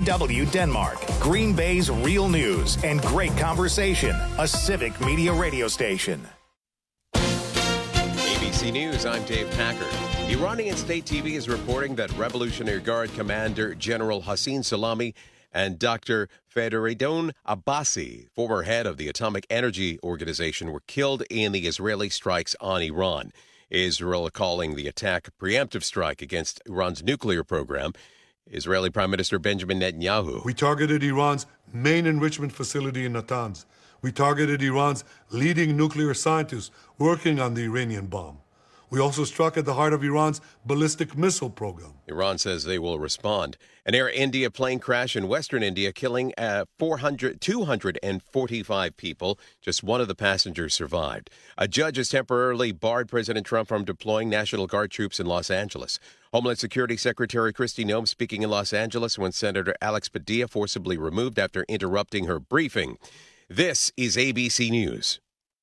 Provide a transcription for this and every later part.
KCW Denmark, Green Bay's real news and great conversation, a Civic Media radio station. ABC News, I'm Dave Packard. Iranian state TV is reporting that Revolutionary Guard Commander General Hossein Salami and Dr. Feridun Abbasi, former head of the Atomic Energy Organization, were killed in the Israeli strikes on Iran. Israel calling the attack a preemptive strike against Iran's nuclear program. Israeli Prime Minister Benjamin Netanyahu. We targeted Iran's main enrichment facility in Natanz. We targeted Iran's leading nuclear scientists working on the Iranian bomb. We also struck at the heart of Iran's ballistic missile program. Iran says they will respond. An Air India plane crash in western India killing 245 people. Just one of the passengers survived. A judge has temporarily barred President Trump from deploying National Guard troops in Los Angeles. Homeland Security Secretary Kristi Noem speaking in Los Angeles when Senator Alex Padilla forcibly removed after interrupting her briefing. This is ABC News.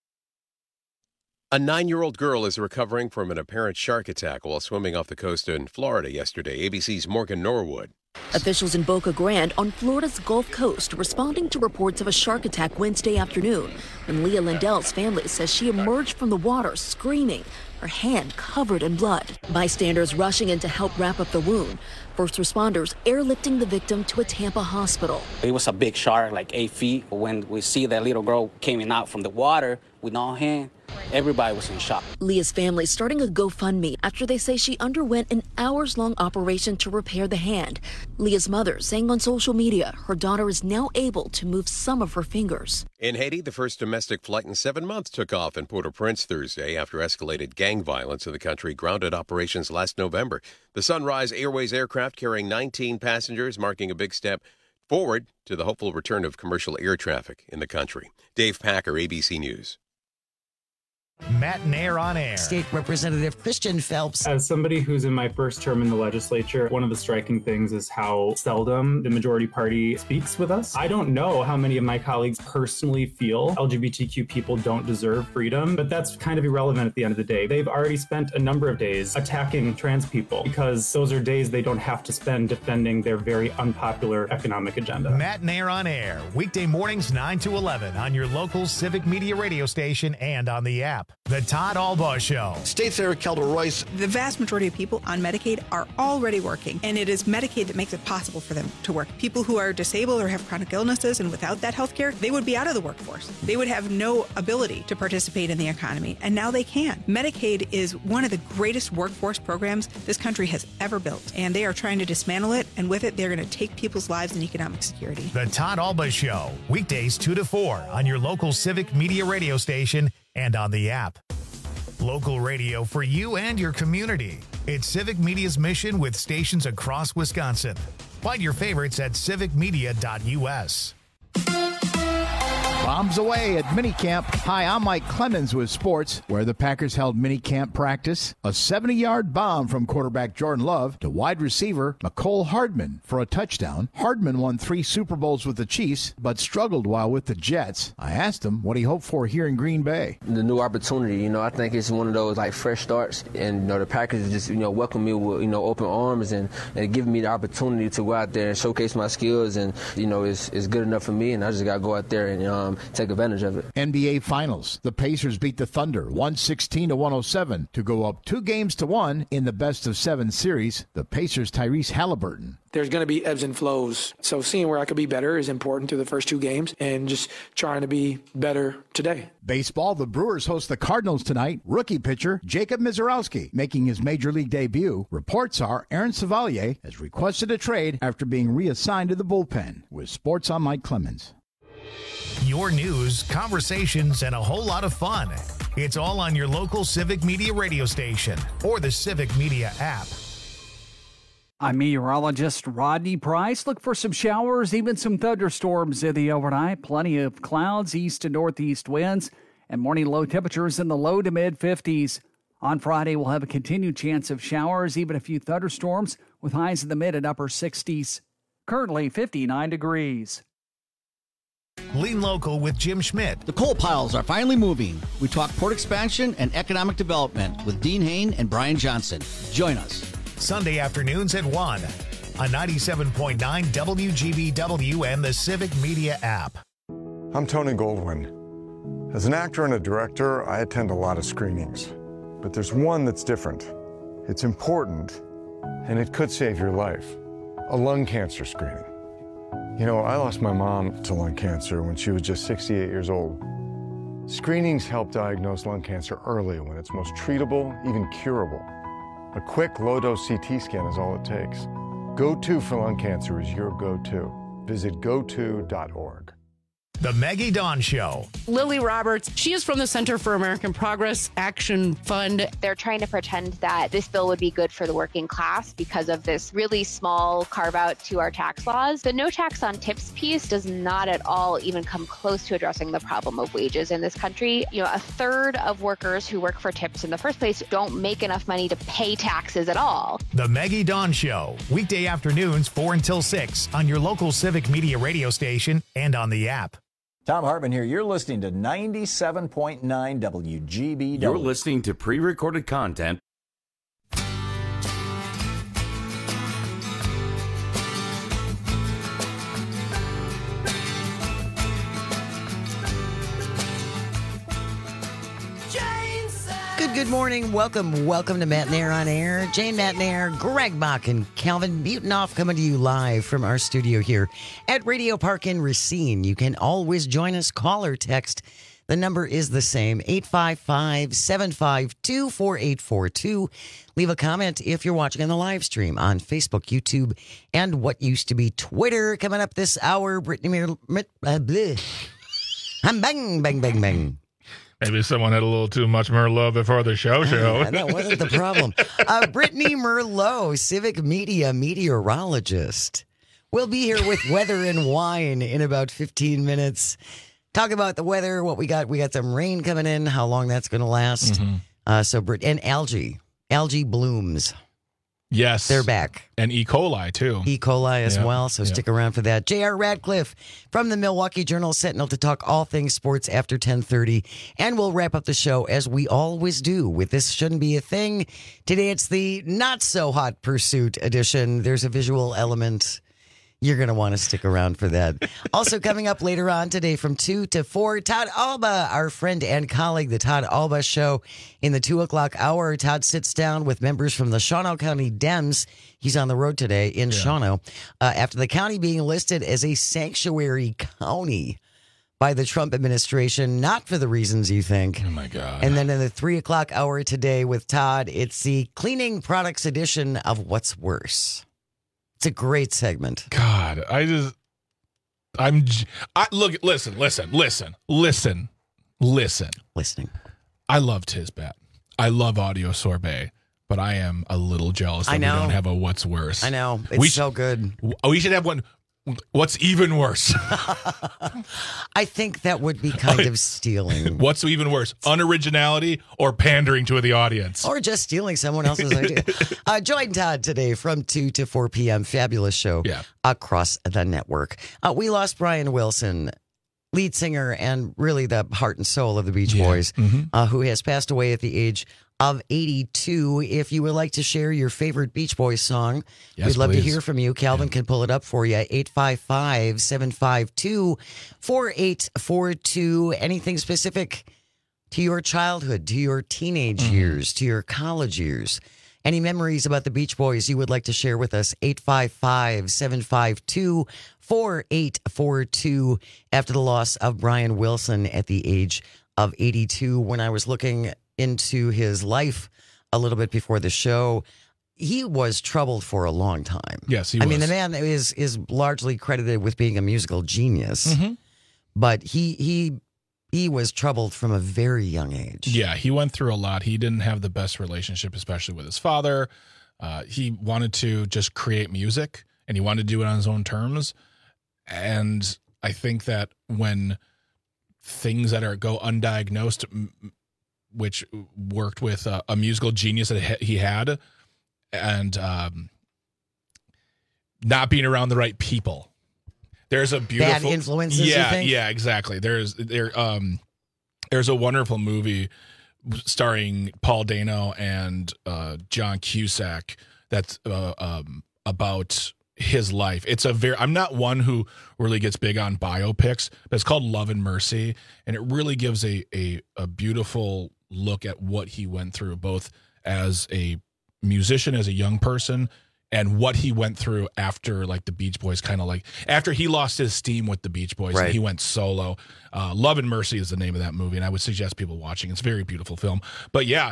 A 9-year-old girl is recovering from an apparent shark attack while swimming off the coast in Florida yesterday. ABC's Morgan Norwood. Officials in Boca Grande on Florida's Gulf Coast responding to reports of a shark attack Wednesday afternoon when Leah Lindell's family says she emerged from the water screaming, her hand covered in blood. Bystanders rushing in to help wrap up the wound. First responders airlifting the victim to a Tampa hospital. It was a big shark, like 8 feet. When we see that little girl coming out from the water with no hand, everybody was in shock. Leah's family starting a GoFundMe after they say she underwent an hours-long operation to repair the hand. Leah's mother saying on social media her daughter is now able to move some of her fingers. In Haiti, the first domestic flight in 7 months took off in Port-au-Prince Thursday after escalated gang violence in the country grounded operations last November. The Sunrise Airways aircraft carrying 19 passengers, marking a big step forward to the hopeful return of commercial air traffic in the country. Dave Packer, ABC News. Matt Nair on air. State Representative Christian Phelps. As somebody who's in my first term in the legislature, one of the striking things is how seldom the majority party speaks with us. I don't know how many of my colleagues personally feel LGBTQ people don't deserve freedom, but that's kind of irrelevant at the end of the day. They've already spent a number of days attacking trans people because those are days they don't have to spend defending their very unpopular economic agenda. Matt Nair on air, weekday mornings 9 to 11 on your local Civic Media radio station and on the app. The Todd Albaugh Show. State Senator Kelda Royce. The vast majority of people on Medicaid are already working, and it is Medicaid that makes it possible for them to work. People who are disabled or have chronic illnesses and without that health care, they would be out of the workforce. They would have no ability to participate in the economy, and now they can. Medicaid is one of the greatest workforce programs this country has ever built, and they are trying to dismantle it, and with it, they're going to take people's lives and economic security. The Todd Albaugh Show, weekdays 2 to 4 on your local Civic Media radio station and on the app. Local radio for you and your community. It's Civic Media's mission with stations across Wisconsin. Find your favorites at civicmedia.us. Bombs away at minicamp. Hi, I'm Mike Clemens with sports, where the Packers held minicamp practice. A 70-yard bomb from quarterback Jordan Love to wide receiver Mecole Hardman for a touchdown. Hardman won 3 Super Bowls with the Chiefs, but struggled while with the Jets. I asked him what he hoped for here in Green Bay. The new opportunity, I think it's one of those fresh starts, and the Packers just welcome me with open arms and give me the opportunity to go out there and showcase my skills, and it's good enough for me, and I just got to go out there and take advantage of it. NBA Finals. The Pacers beat the Thunder 116-107 to go up 2-1 in the best-of-7 series. The Pacers' Tyrese Halliburton. There's going to be ebbs and flows. So seeing where I could be better is important through the first 2 games and just trying to be better today. Baseball, the Brewers host the Cardinals tonight. Rookie pitcher Jacob Mizorowski making his major league debut. Reports are Aaron Savalier has requested a trade after being reassigned to the bullpen. With sports, I'm Mike Clemens. Your news, conversations, and a whole lot of fun. It's all on your local Civic Media radio station or the Civic Media app. I'm meteorologist Rodney Price. Look for some showers, even some thunderstorms in the overnight. Plenty of clouds, east and northeast winds, and morning low temperatures in the low to mid-50s. On Friday, we'll have a continued chance of showers, even a few thunderstorms, with highs in the mid and upper 60s. Currently 59 degrees. Lean Local with Jim Schmidt. The coal piles are finally moving. We talk port expansion and economic development with Dean Hain and Brian Johnson. Join us. Sunday afternoons at 1. on 97.9 WGBW and the Civic Media app. I'm Tony Goldwyn. As an actor and a director, I attend a lot of screenings. But there's one that's different. It's important, and it could save your life. A lung cancer screening. You know, I lost my mom to lung cancer when she was just 68 years old. Screenings help diagnose lung cancer early when it's most treatable, even curable. A quick, low-dose CT scan is all it takes. Go-To for lung cancer is your go-to. Visit goto.org. The Maggie Dawn Show. Lily Roberts, she is from the Center for American Progress Action Fund. They're trying to pretend that this bill would be good for the working class because of this really small carve out to our tax laws. The no tax on tips piece does not at all even come close to addressing the problem of wages in this country. You know, a third of workers who work for tips in the first place don't make enough money to pay taxes at all. The Maggie Dawn Show, weekday afternoons 4 until 6 on your local Civic Media radio station and on the app. Tom Hartman here. You're listening to 97.9 WGBW. You're listening to pre-recorded content. Good morning. Welcome to Matt Nair on Air. Jane Matt Nair, Greg Bach, and Calvin Butonoff coming to you live from our studio here at Radio Park in Racine. You can always join us, call or text. The number is the same, 855-752-4842. Leave a comment if you're watching on the live stream on Facebook, YouTube, and what used to be Twitter. Coming up this hour, Brittany bang, bang, bang, bang. Maybe someone had a little too much Merlot before the show. That wasn't the problem. Brittany Merlot, Civic Media meteorologist. We'll be here with weather and wine in about 15 minutes. Talk about the weather, what we got. We got some rain coming in, how long that's going to last. Mm-hmm. And algae blooms. Yes. They're back. And E. coli, too. E. coli as well, so stick around for that. J.R. Radcliffe from the Milwaukee Journal-Sentinel to talk all things sports after 10:30. And we'll wrap up the show, as we always do, with This Shouldn't Be a Thing. Today it's the not-so-hot pursuit edition. There's a visual element. You're going to want to stick around for that. Also coming up later on today from 2 to 4, Todd Alba, our friend and colleague, The Todd Alba Show. In the 2 o'clock hour, Todd sits down with members from the Shawano County Dems. He's on the road today in Shawano. After the county being listed as a sanctuary county by the Trump administration, not for the reasons you think. Oh, my God. And then in the 3 o'clock hour today with Todd, it's the cleaning products edition of What's Worse. It's a great segment. God, listen. Listening. I love Tisbat. I love Audio Sorbet, but I am a little jealous that we don't have a What's Worse. I know. It's so good. We should have one. What's even worse? I think that would be kind of stealing. What's even worse? Unoriginality or pandering to the audience? Or just stealing someone else's idea. Join Todd today from 2 to 4 p.m. Fabulous show across the network. We lost Brian Wilson, lead singer and really the heart and soul of the Beach Boys, who has passed away at the age of 82. If you would like to share your favorite Beach Boys song, we'd love to hear from you. Calvin can pull it up for you. 855-752-4842. Anything specific to your childhood, to your teenage years, to your college years. Any memories about the Beach Boys you would like to share with us? 855-752-4842. After the loss of Brian Wilson at the age of 82, when I was looking into his life a little bit before the show, he was troubled for a long time. Yes, he was. I mean, the man is largely credited with being a musical genius, but he was troubled from a very young age. Yeah, he went through a lot. He didn't have the best relationship, especially with his father. He wanted to just create music, and he wanted to do it on his own terms. And I think that when things that go undiagnosed, which worked with a musical genius that he had, and not being around the right people. There's a beautiful bad influences. You think? Yeah, exactly. There's a wonderful movie starring Paul Dano and John Cusack that's about his life. I'm not one who really gets big on biopics, but it's called Love and Mercy, and it really gives a beautiful look at what he went through, both as a musician, as a young person, and what he went through after, like, the Beach Boys, kind of like after he lost his steam with the Beach Boys and he went solo. Love and Mercy is the name of that movie, and I would suggest people watching. It's a very beautiful film. But yeah,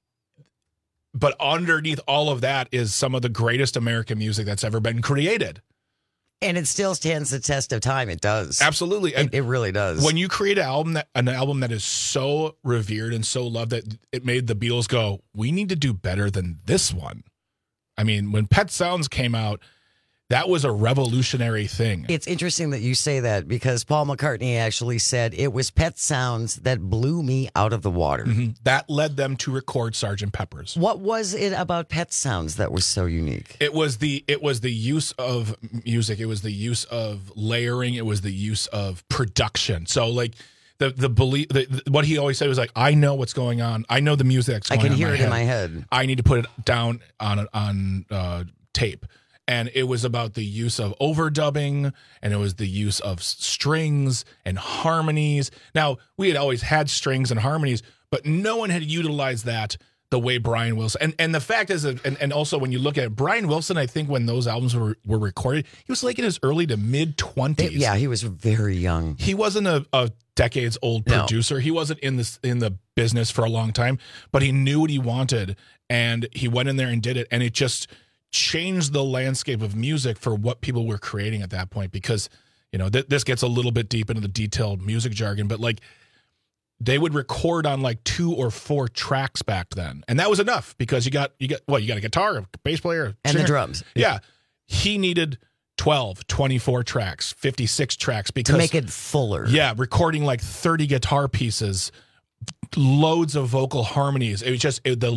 but underneath all of that is some of the greatest American music that's ever been created. And it still stands the test of time. It does. Absolutely. It really does. When you create an album that is so revered and so loved that it made the Beatles go, we need to do better than this one. I mean, when Pet Sounds came out, that was a revolutionary thing. It's interesting that you say that, because Paul McCartney actually said it was Pet Sounds that blew me out of the water. Mm-hmm. That led them to record Sgt. Pepper's. What was it about Pet Sounds that was so unique? It was the use of music. It was the use of layering. It was the use of production. So, like, the belief, what he always said was, like, I know what's going on. I know the music that's going on. I can hear it in my head. I need to put it down on tape. And it was about the use of overdubbing, and it was the use of strings and harmonies. Now, we had always had strings and harmonies, but no one had utilized that the way Brian Wilson. And the fact is, and also when you look at it, Brian Wilson, I think when those albums were recorded, he was like in his early to mid-20s. Yeah, he was very young. He wasn't a decades-old producer. No. He wasn't in the business for a long time, but he knew what he wanted, and he went in there and did it, and it just changed the landscape of music for what people were creating at that point. Because, you know, this gets a little bit deep into the detailed music jargon, but, like, they would record on like 2 or 4 tracks back then, and that was enough, because you got a guitar, a bass player, and the drums. Yeah, he needed 12, 24 tracks, 56 tracks, because to make it fuller. Yeah, recording like 30 guitar pieces, loads of vocal harmonies. It was just the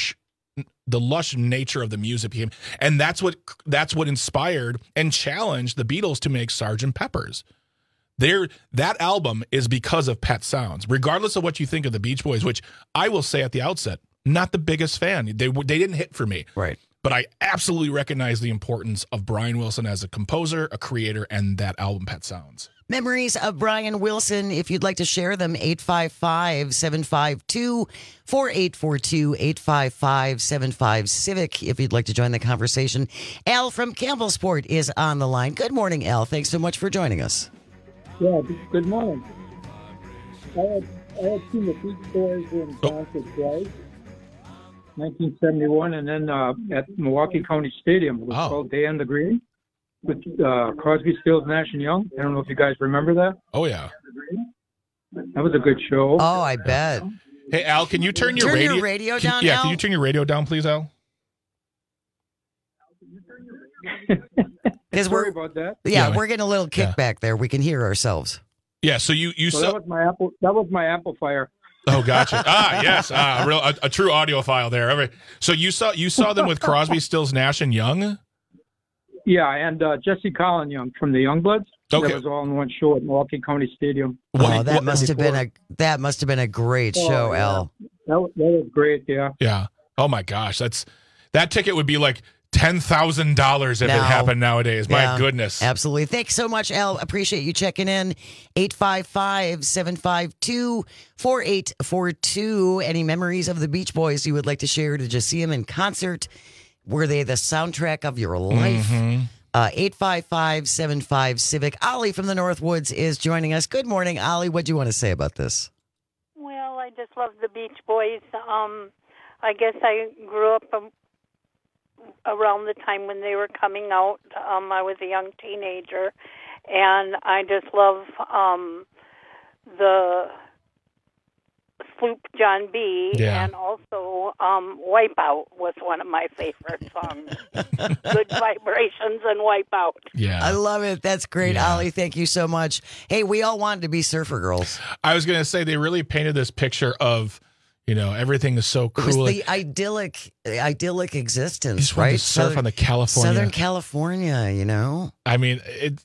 lush nature of the music became, and that's what inspired and challenged the Beatles to make Sgt. Pepper's. That album is because of Pet Sounds, regardless of what you think of the Beach Boys, which I will say at the outset, not the biggest fan. They didn't hit for me. Right. But I absolutely recognize the importance of Brian Wilson as a composer, a creator, and that album, Pet Sounds. Memories of Brian Wilson, if you'd like to share them, 855-752-4842, 855-75-CIVIC, if you'd like to join the conversation. Al from Campbellsport is on the line. Good morning, Al. Thanks so much for joining us. Yeah, good morning. I had seen the Beach Boys in concert twice, 1971, and then at Milwaukee County Stadium. It was called Day on the Green with Crosby, Stills, Nash and Young. I don't know if you guys remember that. Oh, yeah. That was a good show. Oh, I bet. Hey, Al, can you turn your radio down, Al? Al? Can you turn your radio down, please, Al? Sorry about that. Yeah, we're getting a little kickback there. We can hear ourselves. Yeah, so you saw that was my amplifier. Oh, gotcha. Yes, a true audiophile there. So you saw them with Crosby, Stills, Nash and Young. Yeah, and Jesse Colin Young from the Youngbloods. Okay. That was all in one show at Milwaukee County Stadium. That must have been a great show, Al. That was great. Yeah. Yeah. Oh my gosh, that ticket would be like $10,000 if it happened nowadays. My goodness. Absolutely. Thanks so much, Al. Appreciate you checking in. 855-752-4842. Any memories of the Beach Boys you would like to share? Did you see them in concert? Were they the soundtrack of your life? 855-75-CIVIC. Ollie from the Northwoods is joining us. Good morning, Ollie. What do you want to say about this? Well, I just love the Beach Boys. I guess I grew up around the time when they were coming out. I was a young teenager, and I just love the Sloop John B. And also Wipeout was one of my favorite songs. Good Vibrations and Wipeout. Yeah. I love it. That's great, Ollie. Thank you so much. Hey, we all wanted to be surfer girls. I was going to say, they really painted this picture of, you know, everything is so cool. It was the idyllic existence, right? Surf on the Southern California, you know? I mean,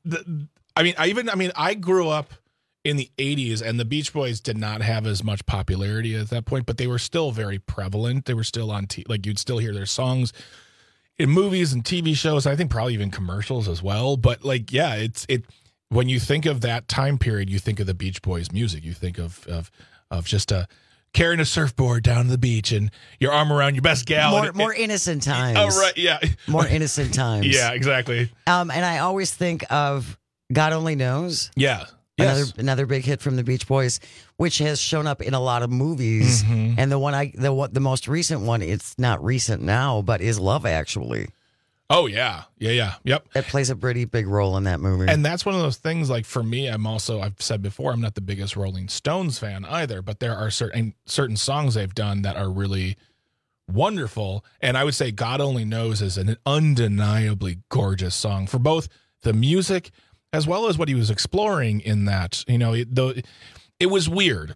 I grew up in the 80s, and the Beach Boys did not have as much popularity at that point, but they were still very prevalent. They were still on, like, you'd still hear their songs. in movies and TV shows, I think probably even commercials as well. But like, yeah, it when you think of that time period, you think of the Beach Boys music. You think of just carrying a surfboard down to the beach and your arm around your best gal. More innocent times. Oh, right, yeah. More innocent times. Yeah, exactly. And I always think of God Only Knows. Yeah. Yes. Another big hit from the Beach Boys, which has shown up in a lot of movies. Mm-hmm. And the most recent one, it's not recent now, but is Love Actually. Oh, yeah. Yep. It plays a pretty big role in that movie. And that's one of those things, like for me, I've said before, I'm not the biggest Rolling Stones fan either, but there are certain songs they've done that are really wonderful. And I would say God Only Knows is an undeniably gorgeous song for both the music as well as what he was exploring in that. You know, it was weird.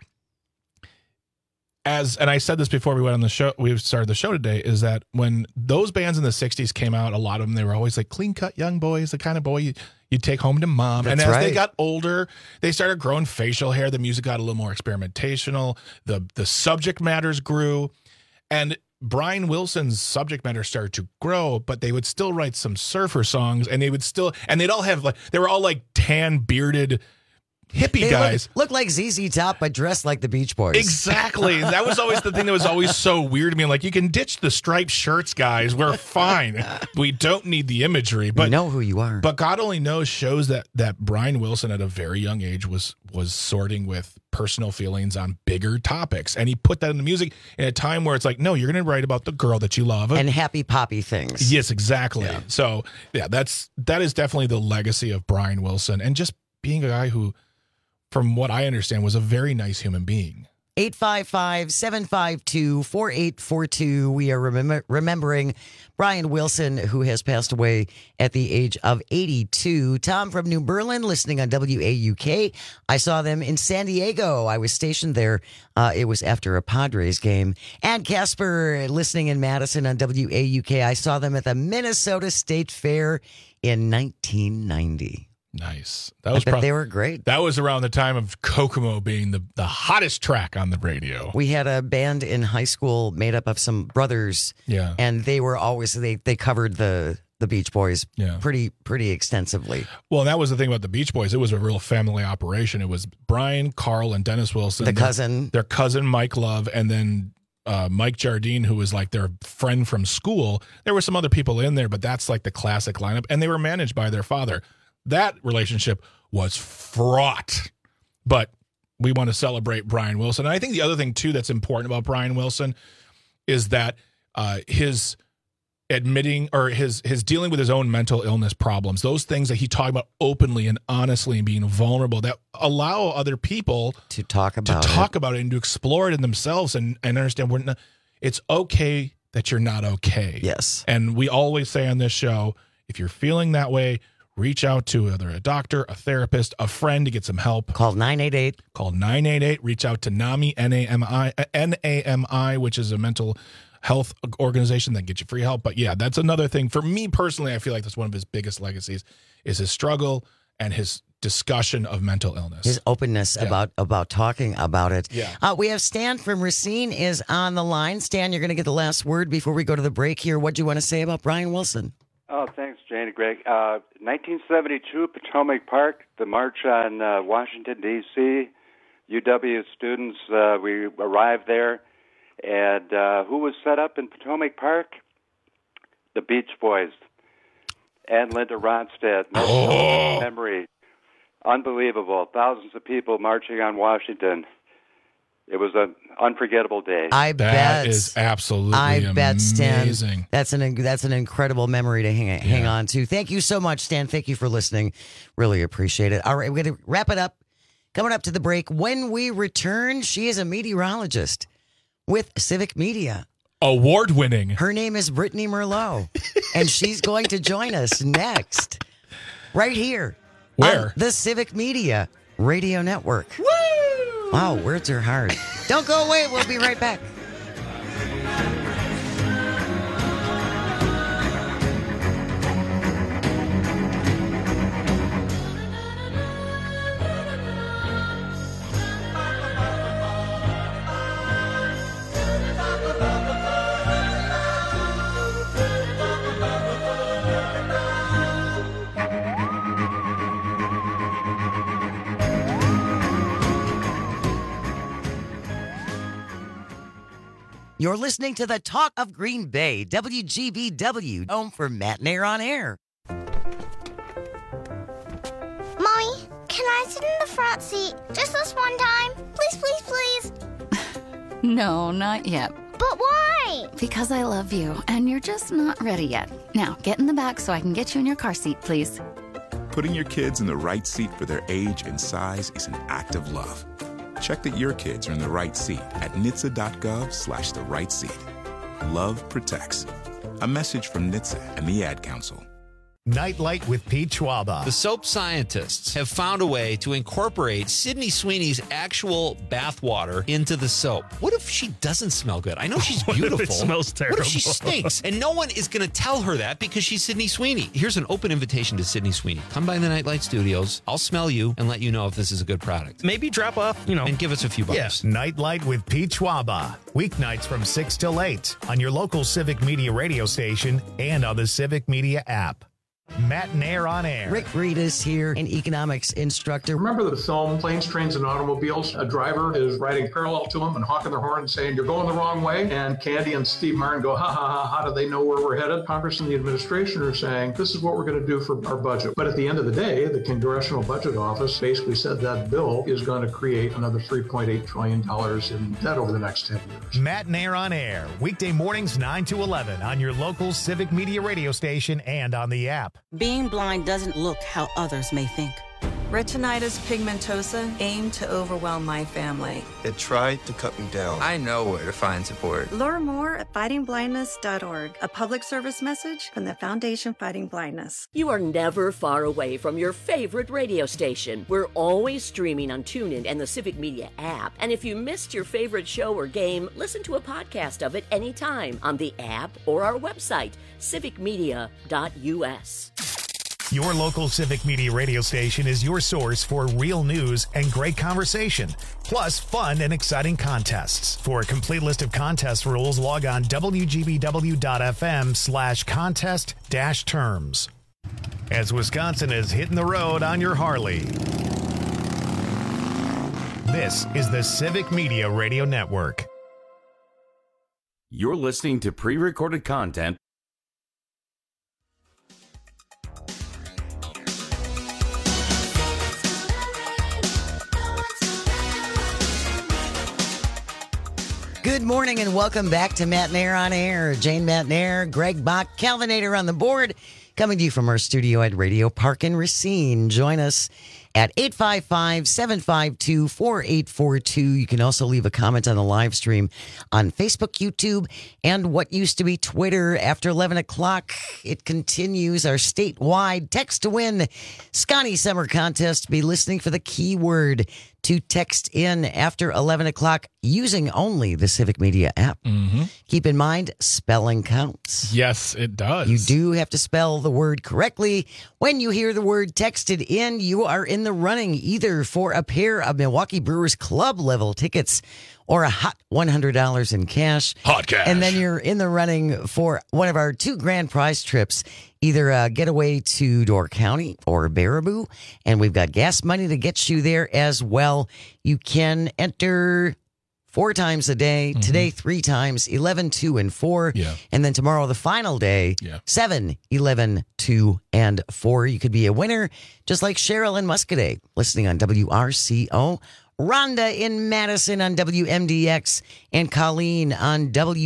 And I said this before we went on the show, we started the show today, is that when those bands in the 60s came out, a lot of them, they were always like clean-cut young boys, the kind of boy you'd take home to mom. That's and as right. they got older, they started growing facial hair. The music got a little more experimentational. The subject matters grew. And Brian Wilson's subject matter started to grow, but they would still write some surfer songs, and they'd all have they were all like tan, bearded hippie guys. Look like ZZ Top, but dressed like the Beach Boys. Exactly. That was always the thing that was always so weird to me. Like, you can ditch the striped shirts, guys. We're fine. We don't need the imagery. But we know who you are. But God Only Knows shows that Brian Wilson at a very young age was sorting with personal feelings on bigger topics. And he put that in the music in a time where it's like, no, you're going to write about the girl that you love. And happy poppy things. Yes, exactly. Yeah. So, yeah, that is definitely the legacy of Brian Wilson. And just being a guy who, from what I understand, was a very nice human being. 855-752-4842. We are remembering Brian Wilson, who has passed away at the age of 82. Tom from New Berlin, listening on WAUK. I saw them in San Diego. I was stationed there. It was after a Padres game. And Casper, listening in Madison on WAUK. I saw them at the Minnesota State Fair in 1990. Nice. They were great. That was around the time of Kokomo being the hottest track on the radio. We had a band in high school made up of some brothers. Yeah. And they were always, they covered the Beach Boys pretty extensively. Well, and that was the thing about the Beach Boys. It was a real family operation. It was Brian, Carl, and Dennis Wilson. The cousin. Their cousin, Mike Love, and then Mike Jardine, who was like their friend from school. There were some other people in there, but that's like the classic lineup. And they were managed by their father. That relationship was fraught, but we want to celebrate Brian Wilson. And I think the other thing, too, that's important about Brian Wilson is that his admitting or his dealing with his own mental illness problems, those things that he talked about openly and honestly and being vulnerable, that allow other people to talk about it and to explore it in themselves and understand it's okay that you're not okay. Yes. And we always say on this show, if you're feeling that way, reach out to either a doctor, a therapist, a friend to get some help. Call 988. Call 988. Reach out to NAMI, N-A-M-I, which is a mental health organization that can get you free help. But yeah, that's another thing. For me personally, I feel like that's one of his biggest legacies is his struggle and his discussion of mental illness. His openness about talking about it. Yeah. We have Stan from Racine is on the line. Stan, you're going to get the last word before we go to the break here. What do you want to say about Brian Wilson? Oh, thanks, Jane and Greg. 1972, Potomac Park, the march on Washington, D.C. UW students, we arrived there. And who was set up in Potomac Park? The Beach Boys and Linda Ronstadt. Memory. Unbelievable. Thousands of people marching on Washington. It was an unforgettable day. I bet. That is absolutely amazing. Stan, that's an incredible memory to hang on to. Thank you so much, Stan. Thank you for listening. Really appreciate it. All right, we're going to wrap it up. Coming up to the break. When we return, she is a meteorologist with Civic Media. Award-winning. Her name is Brittany Merlot, and she's going to join us next, right here. Where? On the Civic Media Radio Network. Woo! Wow, words are hard. Don't go away. We'll be right back. You're listening to the Talk of Green Bay, WGBW, home for Matt and Air on Air. Mommy, can I sit in the front seat just this one time? Please, please, please. No, not yet. But why? Because I love you, and you're just not ready yet. Now, get in the back so I can get you in your car seat, please. Putting your kids in the right seat for their age and size is an act of love. Check that your kids are in the right seat at NHTSA.gov/the right seat. Love protects. A message from NHTSA and the Ad Council. Nightlight with Pete Schwaba. The soap scientists have found a way to incorporate Sydney Sweeney's actual bath water into the soap. What if she doesn't smell good? I know she's beautiful. What if it smells terrible? What if she stinks? And no one is going to tell her that because she's Sydney Sweeney. Here's an open invitation to Sydney Sweeney. Come by the Nightlight Studios. I'll smell you and let you know if this is a good product. Maybe drop off, and give us a few bucks. Yes. Nightlight with Pete Schwaba. Weeknights from 6 till 8 on your local Civic Media radio station and on the Civic Media app. Matt and Air on Air. Rick Reed is here, an economics instructor. Remember the film Planes, Trains, and Automobiles? A driver is riding parallel to him and honking their horn and saying, "You're going the wrong way." And Candy and Steve Martin go, "Ha ha ha, how do they know where we're headed?" Congress and the administration are saying, "This is what we're going to do for our budget." But at the end of the day, the Congressional Budget Office basically said that bill is going to create another $3.8 trillion in debt over the next 10 years. Matt and Air on Air, weekday mornings 9 to 11 on your local Civic Media radio station and on the app. Being blind doesn't look how others may think. Retinitis pigmentosa aimed to overwhelm my family. It tried to cut me down. I know where to find support. Learn more at fightingblindness.org. A public service message from the Foundation Fighting Blindness. You are never far away from your favorite radio station. We're always streaming on TuneIn and the Civic Media app. And if you missed your favorite show or game, listen to a podcast of it anytime on the app or our website, civicmedia.us. Your local Civic Media radio station is your source for real news and great conversation, plus fun and exciting contests. For a complete list of contest rules, log on wgbw.fm/contest-terms. As Wisconsin is hitting the road on your Harley. This is the Civic Media Radio Network. You're listening to pre-recorded content. Good morning and welcome back to Matt and Air on Air. Jane Matt and Air, Greg Bach, Calvinator on the board, coming to you from our studio at Radio Park in Racine. Join us at 855-752-4842. You can also leave a comment on the live stream on Facebook, YouTube, and what used to be Twitter. After 11 o'clock, it continues our statewide text to win Scotty Summer Contest. Be listening for the keyword to text in after 11 o'clock using only the Civic Media app. Mm-hmm. Keep in mind, spelling counts. Yes, it does. You do have to spell the word correctly. When you hear the word texted in, you are in the running either for a pair of Milwaukee Brewers Club level tickets or a hot $100 in cash. Hot cash. And then you're in the running for one of our 2 grand prize trips, either a getaway to Door County or Baraboo. And we've got gas money to get you there as well. You can enter 4 times a day. Today, 3 times, 11, 2, and 4. Yeah. And then tomorrow, the final day, 7, 11, 2, and 4. You could be a winner, just like Cheryl in Muscadet, listening on WRCO. Rhonda in Madison on WMDX, and Colleen on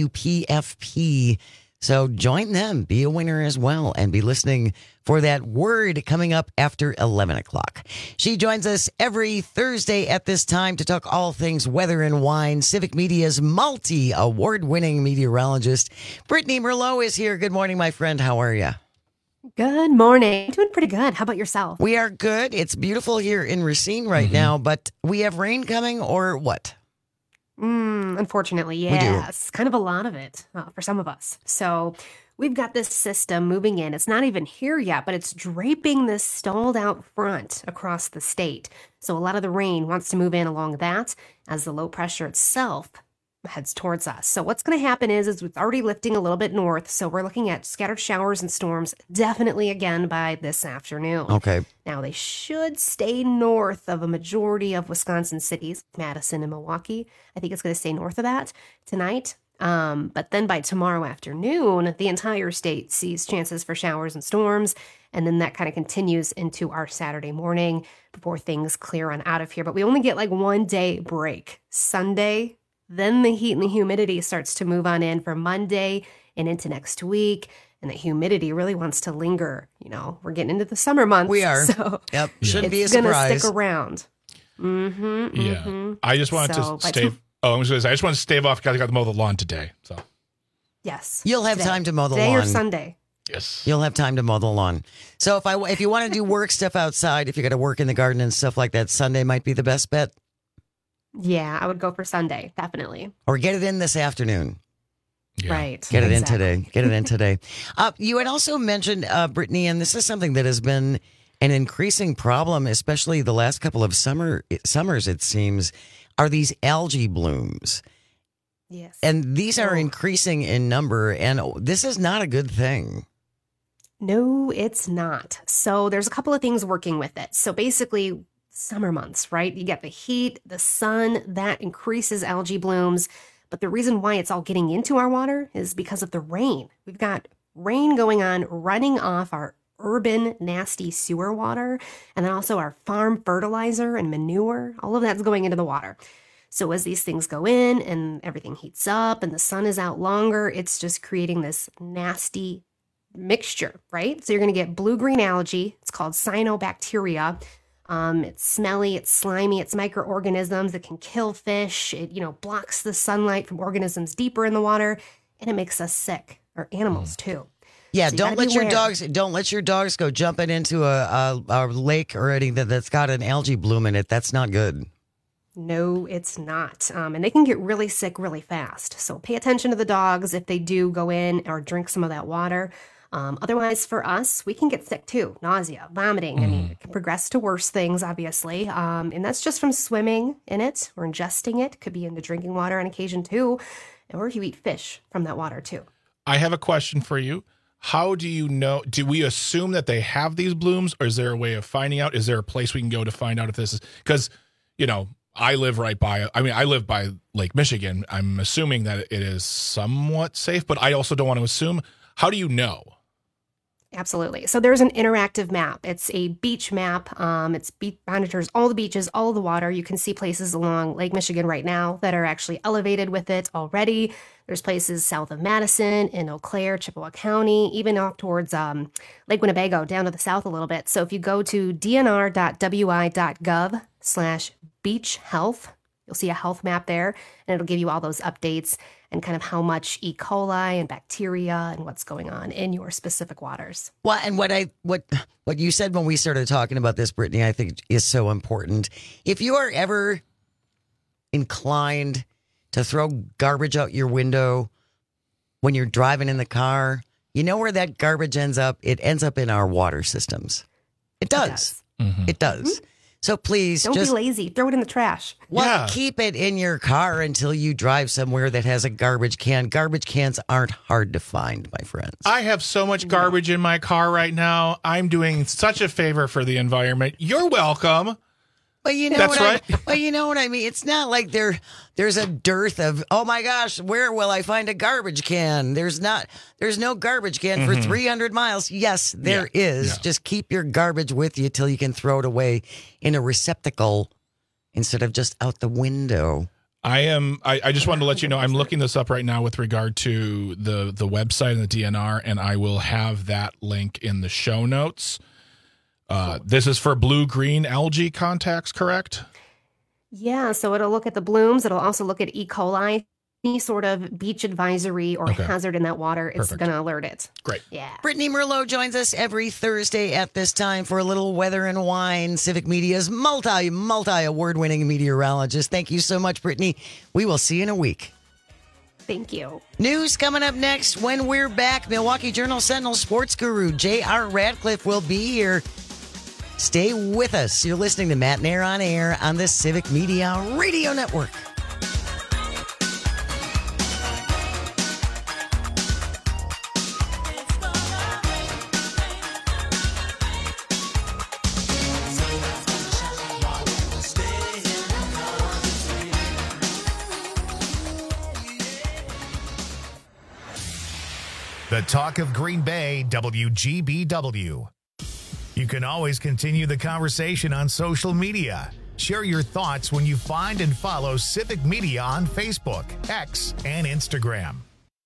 WPFP. So join them, be a winner as well, and be listening for that word coming up after 11 o'clock. She joins us every Thursday at this time to talk all things weather and wine. Civic Media's multi-award-winning meteorologist, Brittany Merlot, is here. Good morning, my friend. How are you? Good morning. Doing pretty good. How about yourself? We are good. It's beautiful here in Racine right now, but we have rain coming or what? Unfortunately, yes. Kind of a lot of it for some of us. So we've got this system moving in. It's not even here yet, but it's draping this stalled out front across the state. So a lot of the rain wants to move in along that as the low pressure itself heads towards us. So what's going to happen is it's already lifting a little bit north. So we're looking at scattered showers and storms definitely again by this afternoon. Okay. Now they should stay north of a majority of Wisconsin cities, Madison and Milwaukee. I think it's going to stay north of that tonight. But then by tomorrow afternoon, the entire state sees chances for showers and storms. And then that kind of continues into our Saturday morning before things clear on out of here. But we only get like 1 day break. Sunday, then the heat and the humidity starts to move on in for Monday and into next week. And the humidity really wants to linger. You know, we're getting into the summer months. We are. So yep. Shouldn't be a it's going to surprise. stick around. Mm-hmm, Yeah. mm-hmm. I just wanted to stave. I was going to say, I just wanted to stave off because I got to mow the lawn today. So Yes. You'll have Today. time to mow the Today lawn. or Sunday. Yes. You'll have time to mow the lawn. So if you want to do work stuff outside, if you got to work in the garden and stuff like that, Sunday might be the best bet. Yeah, I would go for Sunday, definitely. Or get it in this afternoon. Yeah. Right. Get it in Exactly. today. Get it in today. You had also mentioned, Brittany, and this is something that has been an increasing problem, especially the last couple of summers, it seems, are these algae blooms. Yes. And these are increasing in number, and this is not a good thing. No, it's not. So there's a couple of things working with it. So basically, summer months, right? You get the heat, the sun, that increases algae blooms. But the reason why it's all getting into our water is because of the rain. We've got rain going on, running off our urban nasty sewer water, and then also our farm fertilizer and manure. All of that's going into the water. So as these things go in and everything heats up and the sun is out longer, it's just creating this nasty mixture, right? So you're going to get blue-green algae. It's called cyanobacteria. It's smelly, it's slimy, it's microorganisms. It can kill fish. It, blocks the sunlight from organisms deeper in the water, and it makes us sick, or animals too. Yeah, So you don't gotta let your beware. dogs go jumping into a lake or anything that's got an algae bloom in it. That's not good. No, it's not. And they can get really sick really fast. So pay attention to the dogs if they do go in or drink some of that water. Otherwise, for us, we can get sick too. Nausea, vomiting. I mean, it can progress to worse things, obviously. And that's just from swimming in it or ingesting it. Could be into drinking water on occasion too. Or if you eat fish from that water too. I have a question for you. How do you know? Do we assume that they have these blooms, or is there a way of finding out? Is there a place we can go to find out if this is? Because, I live I live by Lake Michigan. I'm assuming that it is somewhat safe, but I also don't want to assume. How do you know? Absolutely. So there's an interactive map. It's a beach map. Monitors all the beaches, all of the water. You can see places along Lake Michigan right now that are actually elevated with it already. There's places south of Madison, in Eau Claire, Chippewa County, even off towards Lake Winnebago, down to the south a little bit. So if you go to dnr.wi.gov/beach health, you'll see a health map there, and it'll give you all those updates and kind of how much E. coli and bacteria and what's going on in your specific waters. Well, and what you said when we started talking about this, Brittany, I think is so important. If you are ever inclined to throw garbage out your window when you're driving in the car, you know where that garbage ends up? It ends up in our water systems. It does. It does. Mm-hmm. So please Don't be lazy. Throw it in the trash. Well, keep it in your car until you drive somewhere that has a garbage can. Garbage cans aren't hard to find, my friends. I have so much garbage in my car right now. I'm doing such a favor for the environment. You're welcome. But you know That's right. But you know what I mean? It's not like there's a dearth of, oh my gosh, where will I find a garbage can? There's no garbage can for 300 miles. Yes, there is. Yeah. Just keep your garbage with you till you can throw it away in a receptacle instead of just out the window. I just wanted to let you know, I'm looking this up right now with regard to the website and the DNR, and I will have that link in the show notes. This is for blue-green algae contacts, correct? Yeah, so it'll look at the blooms. It'll also look at E. coli. Any sort of beach advisory or hazard in that water, it's going to alert it. Great. Yeah. Brittany Merlot joins us every Thursday at this time for a little weather and wine. Civic Media's multi-award-winning meteorologist. Thank you so much, Brittany. We will see you in a week. Thank you. News coming up next when we're back. Milwaukee Journal-Sentinel sports guru J.R. Radcliffe will be here. Stay with us. You're listening to Matt Nair on Air on the Civic Media Radio Network. The talk of Green Bay, WGBW. You can always continue the conversation on social media. Share your thoughts when you find and follow Civic Media on Facebook, X, and Instagram.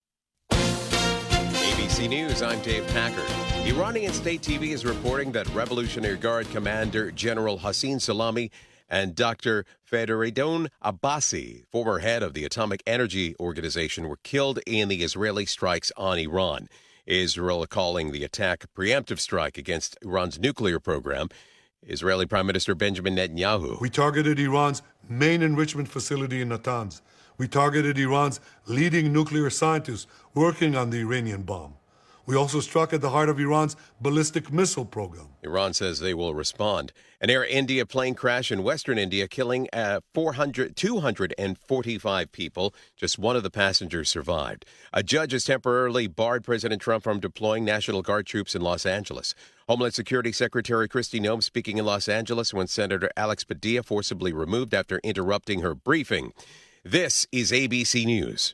ABC News, I'm Dave Packard. Iranian state TV is reporting that Revolutionary Guard Commander General Hossein Salami and Dr. Feridun Abbasi, former head of the Atomic Energy Organization, were killed in the Israeli strikes on Iran. Israel calling the attack a preemptive strike against Iran's nuclear program. Israeli Prime Minister Benjamin Netanyahu. We targeted Iran's main enrichment facility in Natanz. We targeted Iran's leading nuclear scientists working on the Iranian bomb. We also struck at the heart of Iran's ballistic missile program. Iran says they will respond. An Air India plane crash in western India killing 245 people. Just one of the passengers survived. A judge has temporarily barred President Trump from deploying National Guard troops in Los Angeles. Homeland Security Secretary Kristi Noem speaking in Los Angeles when Senator Alex Padilla forcibly removed after interrupting her briefing. This is ABC News.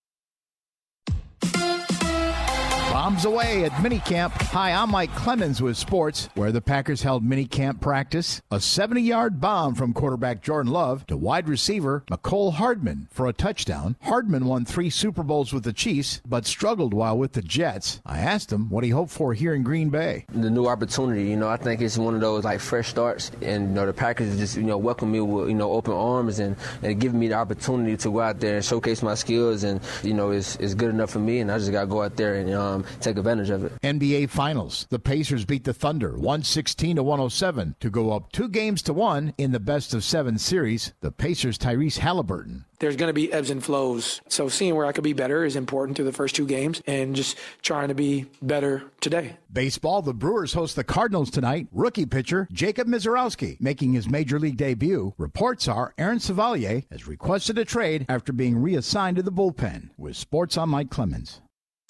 Bombs away at minicamp. Hi, I'm Mike Clemens with sports, where the Packers held minicamp practice. A 70-yard bomb from quarterback Jordan Love to wide receiver Mecole Hardman for a touchdown. Hardman won 3 Super Bowls with the Chiefs, but struggled while with the Jets. I asked him what he hoped for here in Green Bay. The new opportunity, I think it's one of those fresh starts, and the Packers just welcome me with open arms and giving me the opportunity to go out there and showcase my skills, and it's good enough for me, and I just got to go out there and take advantage of it. NBA Finals. The Pacers beat the Thunder 116-107 to go up 2-1 in the best-of-7 series. The Pacers' Tyrese Halliburton. There's going to be ebbs and flows. So seeing where I could be better is important to the first 2 games and just trying to be better today. Baseball, the Brewers host the Cardinals tonight. Rookie pitcher Jacob Mizorowski making his major league debut. Reports are Aaron Savalier has requested a trade after being reassigned to the bullpen. With sports, I'm Mike Clemens.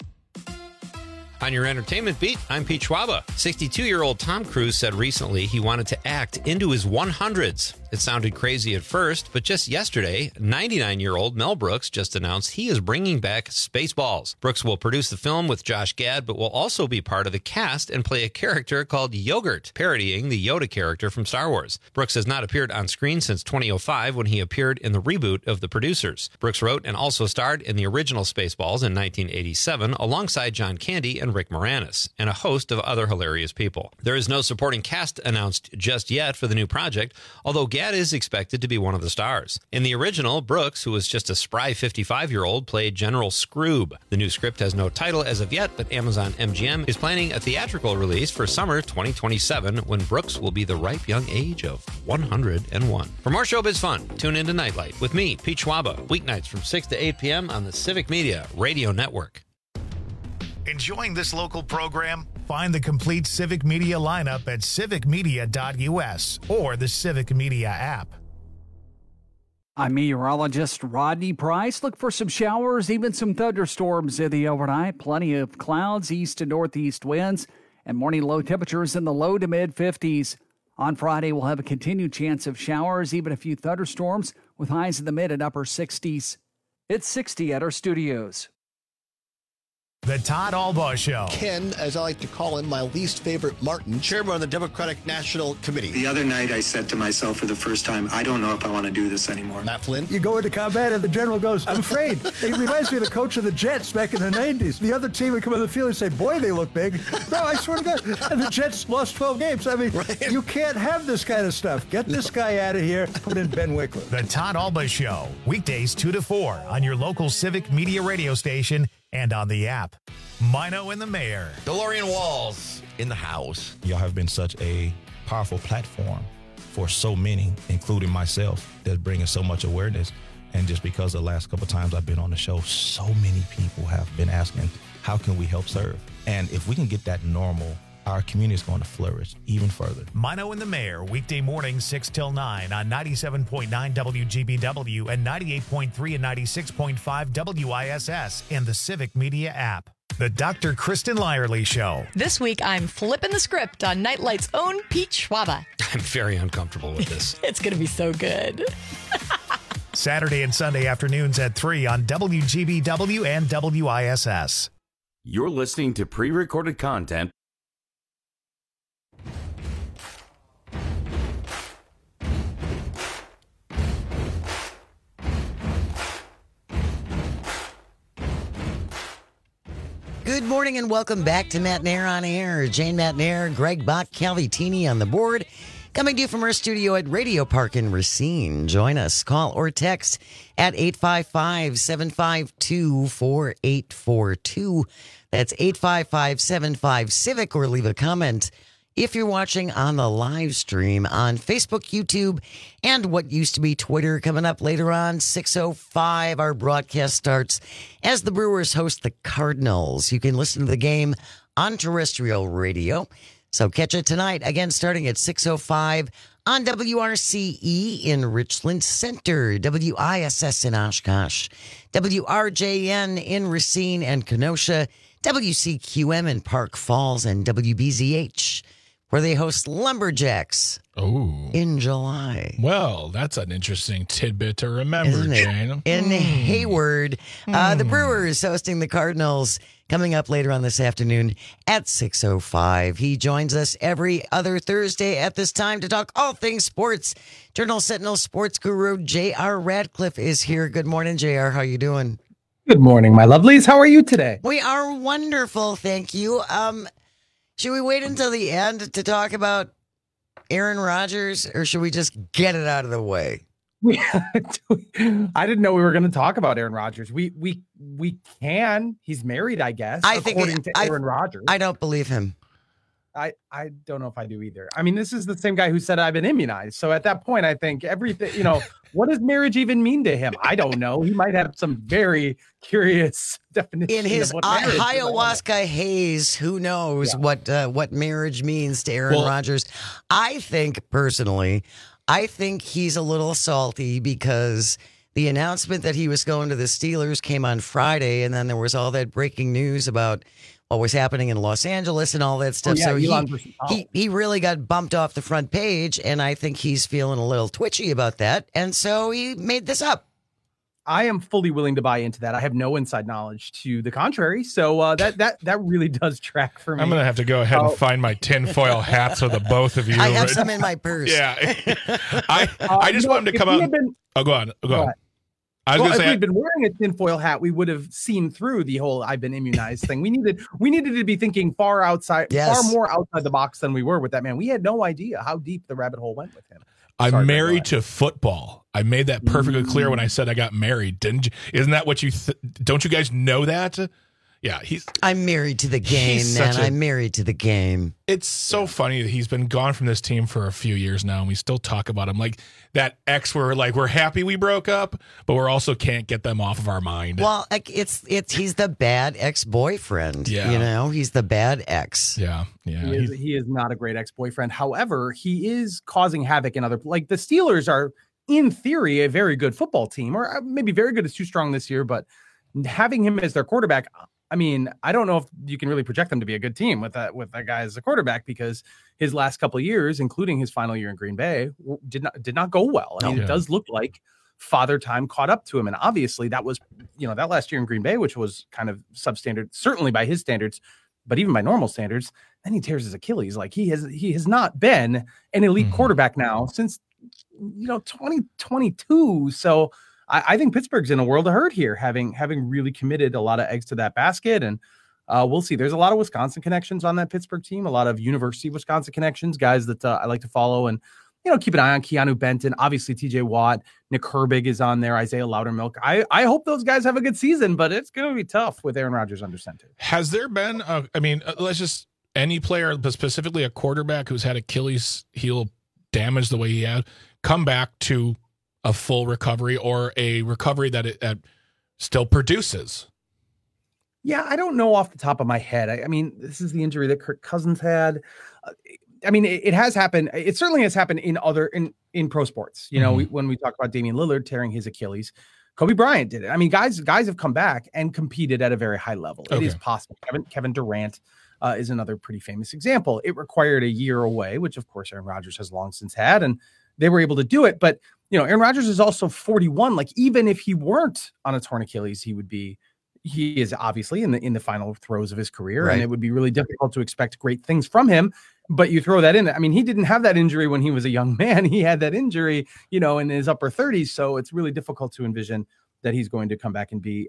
On your entertainment beat, I'm Pete Schwaba. 62-year-old Tom Cruise said recently he wanted to act into his 100s. It sounded crazy at first, but just yesterday, 99-year-old Mel Brooks just announced he is bringing back Spaceballs. Brooks will produce the film with Josh Gad, but will also be part of the cast and play a character called Yogurt, parodying the Yoda character from Star Wars. Brooks has not appeared on screen since 2005 when he appeared in the reboot of The Producers. Brooks wrote and also starred in the original Spaceballs in 1987 alongside John Candy and Rick Moranis, and a host of other hilarious people. There is no supporting cast announced just yet for the new project, although Gad is expected to be one of the stars. In the original, Brooks, who was just a spry 55-year-old, played General Scroob. The new script has no title as of yet, but Amazon MGM is planning a theatrical release for summer 2027 when Brooks will be the ripe young age of 101. For more showbiz fun, tune into Nightlight with me, Pete Schwaba, weeknights from 6 to 8 p.m. on the Civic Media Radio Network. Enjoying this local program? Find the complete Civic Media lineup at civicmedia.us or the Civic Media app. I'm meteorologist Rodney Price. Look for some showers, even some thunderstorms in the overnight. Plenty of clouds, east and northeast winds, and morning low temperatures in the low to mid 50s. On Friday, we'll have a continued chance of showers, even a few thunderstorms, with highs in the mid and upper 60s. It's 60 at our studios. The Todd Albaugh Show. Ken, as I like to call him, my least favorite Martin, chairman of the Democratic National Committee. The other night I said to myself for the first time, I don't know if I want to do this anymore. Matt Flynn. You go into combat and the general goes, I'm afraid. It reminds me of the coach of the Jets back in the 90s. The other team would come on the field and say, boy, they look big. No, I swear to God. And the Jets lost 12 games. I mean, right. You can't have this kind of stuff. Get this guy out of here. Put in Ben Wickler. The Todd Albaugh Show. Weekdays 2 to 4 on your local Civic Media radio station and on the app. Mino and the Mayor. DeLorean Walls in the house. Y'all have been such a powerful platform for so many, including myself, that's bringing so much awareness. And just because the last couple of times I've been on the show, so many people have been asking, how can we help serve? And if we can get that normal, our community is going to flourish even further. Mino and the Mayor, weekday mornings 6 till 9 on 97.9 WGBW and 98.3 and 96.5 WISS and the Civic Media app. The Dr. Kristen Lyerly Show. This week, I'm flipping the script on Nightlight's own Pete Schwaba. I'm very uncomfortable with this. It's going to be so good. Saturday and Sunday afternoons at 3 on WGBW and WISS. You're listening to pre-recorded content. Good morning and welcome back to Matt Nair on Air. Jane Matt Nair, Greg Bach, Calvi Teeny on the board. Coming to you from our studio at Radio Park in Racine. Join us, call or text at 855-752-4842. That's 855-75-CIVIC, or leave a comment if you're watching on the live stream on Facebook, YouTube, and what used to be Twitter. Coming up later on, 6:05, our broadcast starts as the Brewers host the Cardinals. You can listen to the game on terrestrial radio. So catch it tonight, again, starting at 6:05 on WRCE in Richland Center, WISS in Oshkosh, WRJN in Racine and Kenosha, WCQM in Park Falls, and WBZH, where they host Lumberjacks in July. Well, that's an interesting tidbit to remember, Jane. In Hayward, the Brewers hosting the Cardinals coming up later on this afternoon at 6:05. He joins us every other Thursday at this time to talk all things sports. Journal Sentinel sports guru J.R. Radcliffe is here. Good morning, J.R. How you doing? Good morning, my lovelies. How are you today? We are wonderful, thank you. Should we wait until the end to talk about Aaron Rodgers, or should we just get it out of the way? I didn't know we were going to talk about Aaron Rodgers. We can. He's married, I guess. According to Aaron Rodgers. I don't believe him. I don't know if I do either. I mean, this is the same guy who said I've been immunized. So at that point, I think everything, what does marriage even mean to him? I don't know. He might have some very curious definition in his of what marriage is. ayahuasca haze. Who knows what marriage means to Aaron Rodgers? I think personally, he's a little salty because the announcement that he was going to the Steelers came on Friday, and then there was all that breaking news about what was happening in Los Angeles and all that stuff. So he really got bumped off the front page, and I think he's feeling a little twitchy about that, and so he made this up. I am fully willing to buy into that. I have no inside knowledge to the contrary, so that really does track for me. I'm gonna have to go ahead and find my tinfoil hats for the both of you. I have some in my purse. Yeah, I just wanted to come out. Go on. I was if say, we'd been wearing a tinfoil hat, we would have seen through the whole "I've been immunized" thing. We needed to be thinking far more outside the box than we were with that man. We had no idea how deep the rabbit hole went with him. I'm married to football. I made that perfectly clear when I said I got married, didn't you? Isn't that what you? Don't you guys know that? Yeah, I'm married to the game, man. I'm married to the game. It's so funny that he's been gone from this team for a few years now, and we still talk about him like that ex. We're happy we broke up, but we're also can't get them off of our mind. Well, he's the bad ex-boyfriend. Yeah, he's the bad ex. Yeah. He is not a great ex-boyfriend. However, he is causing havoc in other. Like the Steelers are, in theory, a very good football team, or maybe very good is too strong this year, but having him as their quarterback. I mean, I don't know if you can really project them to be a good team with that guy as a quarterback, because his last couple of years, including his final year in Green Bay, did not go well. I mean, it does look like father time caught up to him, and obviously that was that last year in Green Bay, which was kind of substandard, certainly by his standards, but even by normal standards. Then he tears his Achilles. Like he has not been an elite quarterback now since 2022. So. I think Pittsburgh's in a world of hurt here, having really committed a lot of eggs to that basket. And we'll see. There's a lot of Wisconsin connections on that Pittsburgh team, a lot of University of Wisconsin connections, guys that I like to follow and, keep an eye on. Keanu Benton, obviously TJ Watt, Nick Herbig is on there, Isaiah Loudermilk. I hope those guys have a good season, but it's going to be tough with Aaron Rodgers under center. Has there been, let's just, any player, but specifically a quarterback who's had Achilles heel damage the way he had, come back to a full recovery or a recovery that it still produces? Yeah, I don't know off the top of my head. I mean, this is the injury that Kirk Cousins had. It has happened. It certainly has happened in pro sports. When we talk about Damian Lillard tearing his Achilles, Kobe Bryant did it. I mean, guys have come back and competed at a very high level. Okay. It is possible. Kevin Durant is another pretty famous example. It required a year away, which of course Aaron Rodgers has long since had, and they were able to do it. But Aaron Rodgers is also 41. Like, even if he weren't on a torn Achilles, he would be he is obviously in the final throes of his career, Right. and it would be really difficult to expect great things from him. But you throw that in. I mean, he didn't have that injury when he was a young man. He had that injury, in his upper 30s. So it's really difficult to envision that he's going to come back and be.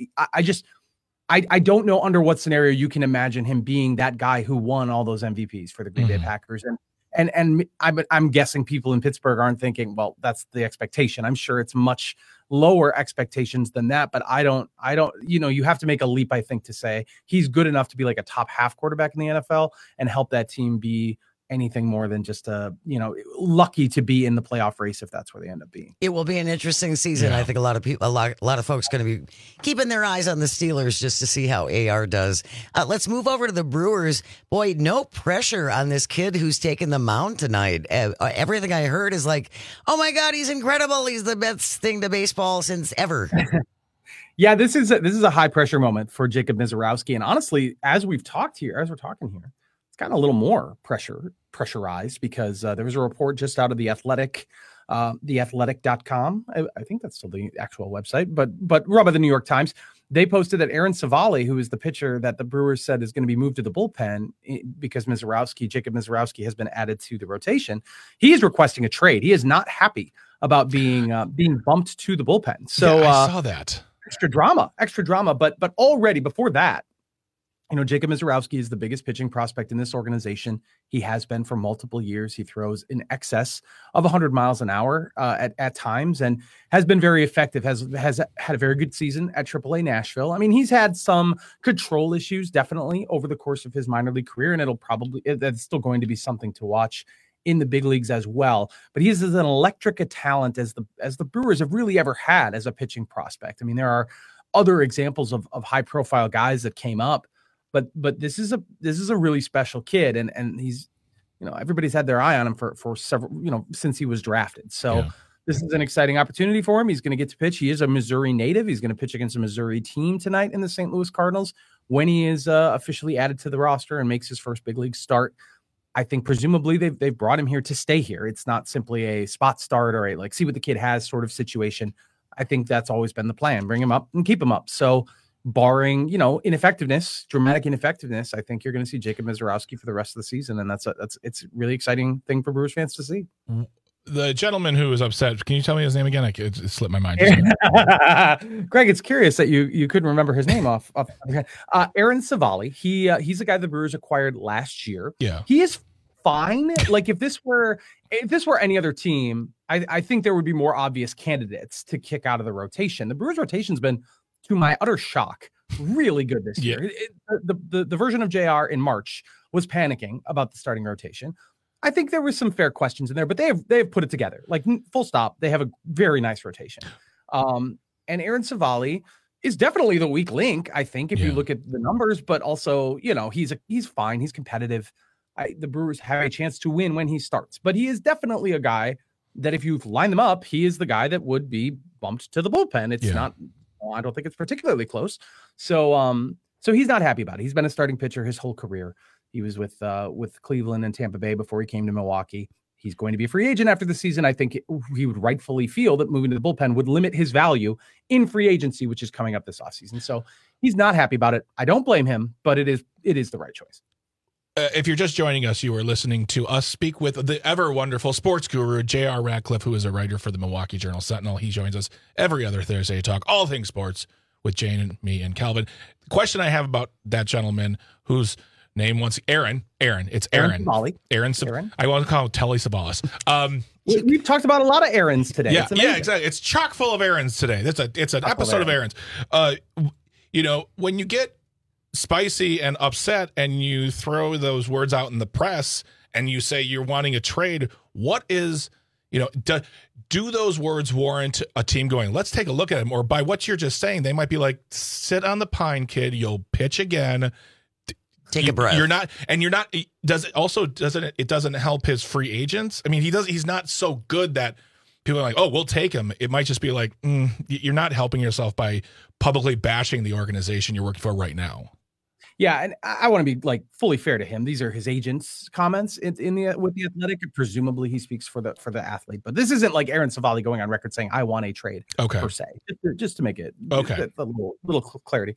I don't know under what scenario you can imagine him being that guy who won all those MVPs for the Green Bay Packers. And I'm guessing people in Pittsburgh aren't thinking, well, that's the expectation. I'm sure it's much lower expectations than that, but I don't, you have to make a leap, I think, to say he's good enough to be like a top half quarterback in the NFL and help that team be anything more than just lucky to be in the playoff race if that's where they end up being. It will be an interesting season. I think a lot of folks going to be keeping their eyes on the Steelers just to see how AR does. Let's move over to the Brewers. Boy, no pressure on this kid who's taken the mound tonight. Everything I heard is like, oh my God, he's incredible. He's the best thing to baseball since ever. Yeah, this is a high pressure moment for Jacob Misiorowski. And honestly, as we're talking here, it's gotten a little more pressurized because there was a report just out of The Athletic, theathletic.com. I think that's still the actual website, but run by the New York Times. They posted that Aaron Savali, who is the pitcher that the Brewers said is going to be moved to the bullpen because Jacob Misiorowski has been added to the rotation. He is requesting a trade. He is not happy about being bumped to the bullpen. So I saw that. Extra drama. But already before that, Jacob Misiorowski is the biggest pitching prospect in this organization. He has been for multiple years. He throws in excess of 100 miles an hour at times and has been very effective, has had a very good season at AAA Nashville. I mean, he's had some control issues definitely over the course of his minor league career, and that's still going to be something to watch in the big leagues as well. But he's as an electric a talent as the Brewers have really ever had as a pitching prospect. I mean, there are other examples of high profile guys that came up, but this is a really special kid, and he's, everybody's had their eye on him for several, since he was drafted. So This is an exciting opportunity for him. He's going to get to pitch. He is a Missouri native. He's going to pitch against a Missouri team tonight in the St. Louis Cardinals when he is officially added to the roster and makes his first big league start. I think presumably they've brought him here to stay here. It's not simply a spot start or a see what the kid has sort of situation. I think that's always been the plan. Bring him up and keep him up. So barring, dramatic ineffectiveness, I think you're going to see Jacob Misiorowski for the rest of the season. And it's a really exciting thing for Brewers fans to see. The gentleman who was upset, can you tell me his name again? It slipped my mind. Greg, it's curious that you couldn't remember his name off. Aaron Savali. He's a guy the Brewers acquired last year. Yeah. He is fine. Like if this were any other team, I think there would be more obvious candidates to kick out of the rotation. The Brewers rotation's been, to my utter shock, really good this year. The version of JR in March was panicking about the starting rotation. I think there was some fair questions in there, but they have put it together. Like full stop. They have a very nice rotation. And Aaron Savali is definitely the weak link, I think, if you look at the numbers, but also, he's fine. He's competitive. The Brewers have a chance to win when he starts, but he is definitely a guy that if you line them up, he is the guy that would be bumped to the bullpen. It's not, I don't think it's particularly close. So he's not happy about it. He's been a starting pitcher his whole career. He was with Cleveland and Tampa Bay before he came to Milwaukee. He's going to be a free agent after the season. I think he would rightfully feel that moving to the bullpen would limit his value in free agency, which is coming up this offseason. So he's not happy about it. I don't blame him, but it is the right choice. If you're just joining us, you are listening to us speak with the ever wonderful sports guru, J.R. Radcliffe, who is a writer for the Milwaukee Journal-Sentinel. He joins us every other Thursday to talk all things sports with Jane and me and Calvin. The question I have about that gentleman whose name once Aaron. It's Aaron. Aaron. I want to call him Telly Savalas. We've talked about a lot of Aarons today. Yeah, exactly. It's chock full of Aarons today. It's an episode of Aarons. When you get spicy and upset and you throw those words out in the press and you say you're wanting a trade, what is, do those words warrant a team going, let's take a look at him? Or by what you're just saying, they might be like, sit on the pine, kid. You'll pitch again. Take a breath. It doesn't help his free agents. I mean, he's not so good that people are like, oh, we'll take him. It might just be like, you're not helping yourself by publicly bashing the organization you're working for right now. Yeah, and I want to be like fully fair to him. These are his agent's comments with the Athletic. Presumably, he speaks for the athlete, but this isn't like Aaron Savali going on record saying I want a trade per se. Just to make it a little clarity.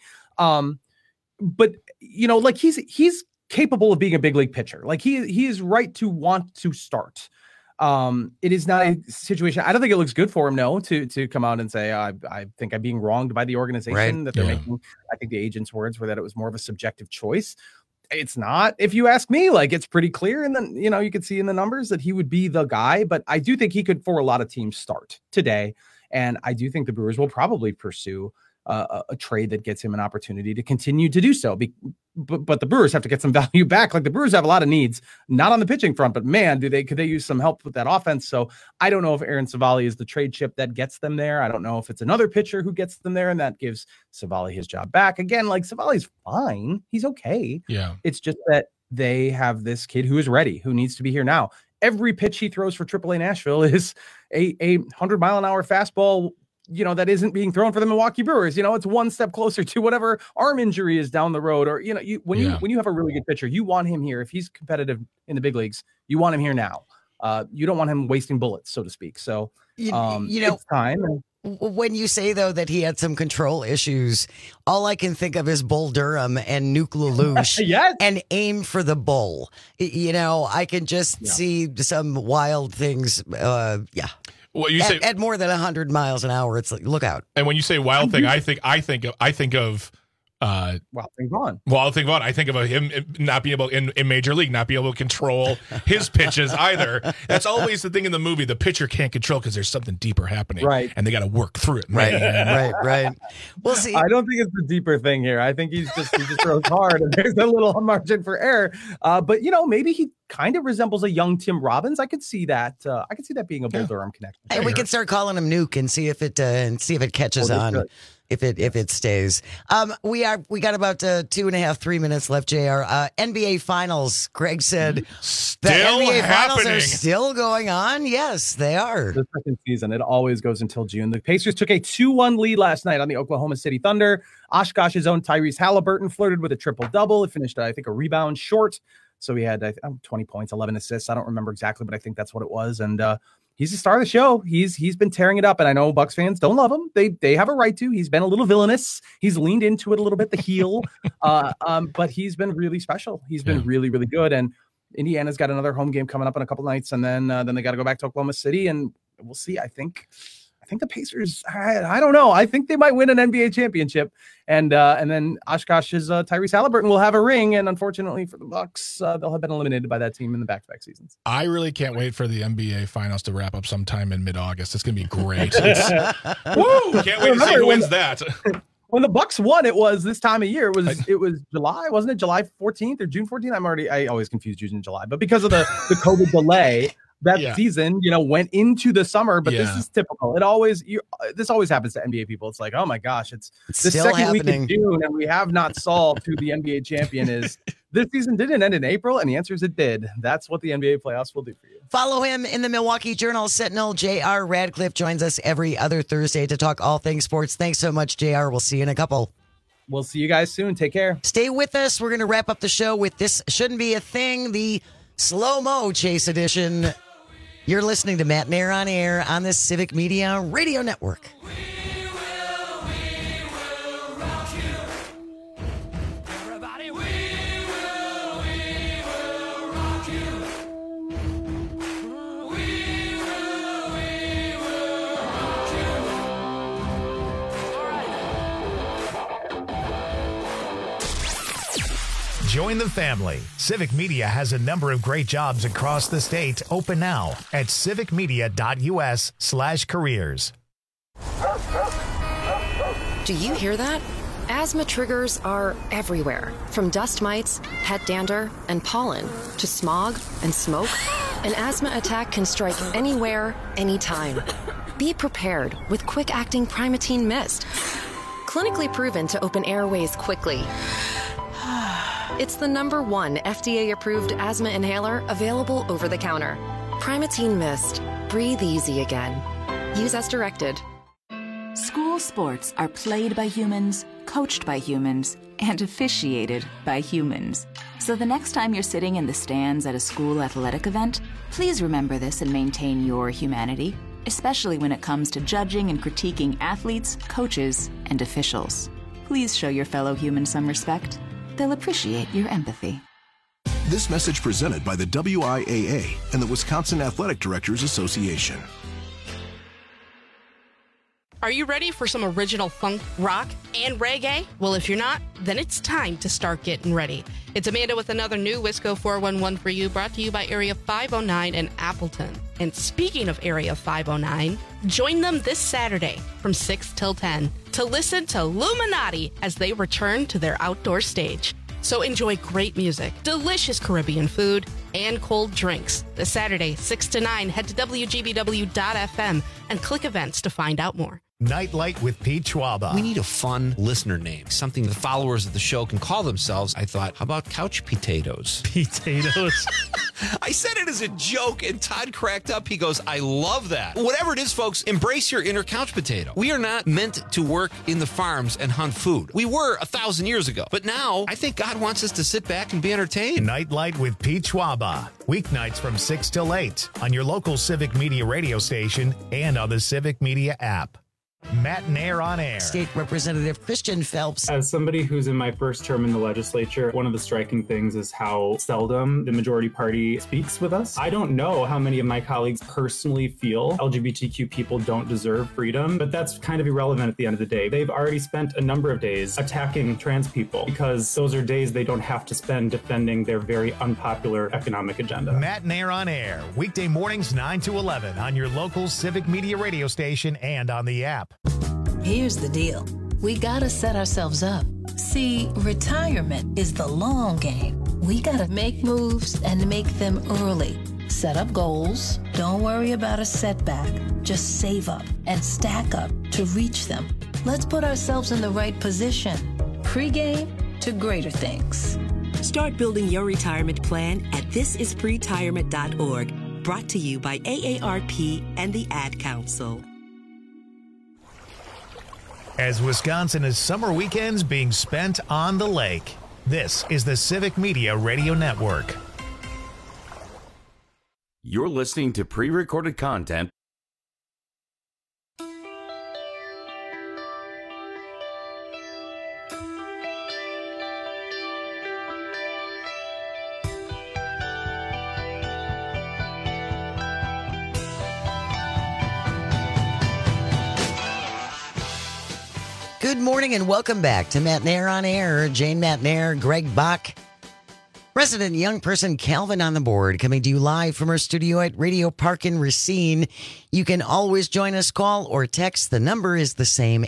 But like he's capable of being a big league pitcher. Like he is right to want to start. It is not a situation. I don't think it looks good for him, to come out and say, I think I'm being wronged by the organization that they're making. I think the agent's words were that it was more of a subjective choice. It's not, if you ask me. Like, it's pretty clear. And then, you could see in the numbers that he would be the guy, but I do think he could, for a lot of teams, start today. And I do think the Brewers will probably pursue a trade that gets him an opportunity to continue to do so. But the Brewers have to get some value back. Like, the Brewers have a lot of needs, not on the pitching front, but man, could they use some help with that offense? So I don't know if Aaron Savali is the trade chip that gets them there. I don't know if it's another pitcher who gets them there and that gives Savali his job back. Again, like, Savali's fine. He's okay. Yeah. It's just that they have this kid who is ready, who needs to be here now. Every pitch he throws for AAA Nashville is a 100-mile-an-hour fastball, that isn't being thrown for the Milwaukee Brewers. It's one step closer to whatever arm injury is down the road. Or, when you have a really good pitcher, you want him here. If he's competitive in the big leagues, you want him here now. You don't want him wasting bullets, so to speak. So, it's time. When you say, though, that he had some control issues, all I can think of is Bull Durham and Nuke LaLoosh yes. and Aim for the Bull. I can just see some wild things. Well, you say at more than 100 miles an hour, it's like, look out. And when you say wild thing, I think of Wild Thing Vaughn. Wild Thing Vaughn. I think of him not being able in Major League, not being able to control his pitches either. That's always the thing in the movie. The pitcher can't control because there's something deeper happening, right? And they got to work through it, right. We'll see. I don't think it's the deeper thing here. I think he just throws hard, and there's a little margin for error. But maybe he kind of resembles a young Tim Robbins. I could see that. I could see that being a Bull Durham connection. And we can start calling him Nuke and see if it catches on. If it stays. We got about 2.5-3 minutes left, JR. NBA Finals, Greg said the NBA Finals are still going on. Yes, they are. The second season, it always goes until June. The Pacers took a 2-1 lead last night on the Oklahoma City Thunder. Oshkosh's own Tyrese Halliburton flirted with a triple-double. It finished, I think, a rebound short. So he had 20 points, 11 assists. I don't remember exactly, but I think that's what it was. And he's the star of the show. He's been tearing it up, and I know Bucks fans don't love him. They have a right to. He's been a little villainous. He's leaned into it a little bit, the heel. But he's been really special. He's been really, really good. And Indiana's got another home game coming up in a couple nights, and then they got to go back to Oklahoma City, and we'll see. I think the Pacers, I don't know. I think they might win an NBA championship, and then Oshkosh's Tyrese Halliburton will have a ring, and unfortunately for the Bucks, they'll have been eliminated by that team in the back-to-back seasons. I really can't wait for the NBA Finals to wrap up sometime in mid-August. It's going to be great. Woo! Can't wait to see who wins that. When the Bucks won, it was this time of year. It was July, wasn't it? July 14th or June 14th? I always confuse June and July, but because of the COVID delay. That season, went into the summer, but this is typical. This always happens to NBA people. It's like, oh my gosh, it's the second week in June, and we have not solved who the NBA champion is. This season didn't end in April, and the answer is it did. That's what the NBA playoffs will do for you. Follow him in the Milwaukee Journal-Sentinel. J.R. Radcliffe joins us every other Thursday to talk all things sports. Thanks so much, J.R. We'll see you in a couple. We'll see you guys soon. Take care. Stay with us. We're going to wrap up the show with This Shouldn't Be a Thing, the slow-mo chase edition. You're listening to Matt Nair on Air on the Civic Media Radio Network. Join the family. Civic Media has a number of great jobs across the state open now at civicmedia.us/careers. Do you hear that? Asthma triggers are everywhere, from dust mites, pet dander, and pollen, to smog and smoke. An asthma attack can strike anywhere, anytime. Be prepared with quick-acting Primatene Mist. Clinically proven to open airways quickly. It's the #1 FDA-approved asthma inhaler available over the counter. Primatene Mist. Breathe easy again. Use as directed. School sports are played by humans, coached by humans, and officiated by humans. So the next time you're sitting in the stands at a school athletic event, please remember this and maintain your humanity, especially when it comes to judging and critiquing athletes, coaches, and officials. Please show your fellow humans some respect. They'll appreciate your empathy. This message presented by the WIAA and the Wisconsin Athletic Directors Association. Are you ready for some original funk, rock, and reggae? Well, if you're not, then it's time to start getting ready. It's Amanda with another new Wisco 411 for you, brought to you by Area 509 in Appleton. And speaking of Area 509, join them this Saturday from 6 till 10 to listen to Illuminati as they return to their outdoor stage. So enjoy great music, delicious Caribbean food, and cold drinks. This Saturday, 6 to 9, head to WGBW.FM and click events to find out more. Nightlight with Pete Schwaba. We need a fun listener name, something the followers of the show can call themselves. I thought, how about couch potatoes? Potatoes. I said it as a joke, and Todd cracked up. He goes, I love that. Whatever it is, folks, embrace your inner couch potato. We are not meant to work in the farms and hunt food. We were 1,000 years ago. But now, I think God wants us to sit back and be entertained. Nightlight with Pete Schwaba. Weeknights from 6 till 8 on your local Civic Media radio station and on the Civic Media app. Matt Nair on air. State Representative Christian Phelps. As somebody who's in my first term in the legislature, one of the striking things is how seldom the majority party speaks with us. I don't know how many of my colleagues personally feel LGBTQ people don't deserve freedom, but that's kind of irrelevant at the end of the day. They've already spent a number of days attacking trans people because those are days they don't have to spend defending their very unpopular economic agenda. Matt Nair on air. Weekday mornings 9 to 11 on your local Civic Media radio station and on the app. Here's the deal. We gotta set ourselves up. See, retirement is the long game. We gotta make moves and make them early. Set up goals. Don't worry about a setback. Just save up and stack up to reach them. Let's put ourselves in the right position. Pre-game to greater things. Start building your retirement plan at thisispretirement.org. Brought to you by AARP and the Ad Council. As Wisconsin is summer weekends being spent on the lake, this is the Civic Media Radio Network. You're listening to pre-recorded content. Good morning and welcome back to Matt Nair on Air. Jane Matt Nair, Greg Bach, resident young person Calvin on the board, coming to you live from our studio at Radio Park in Racine. You can always join us, call or text. The number is the same,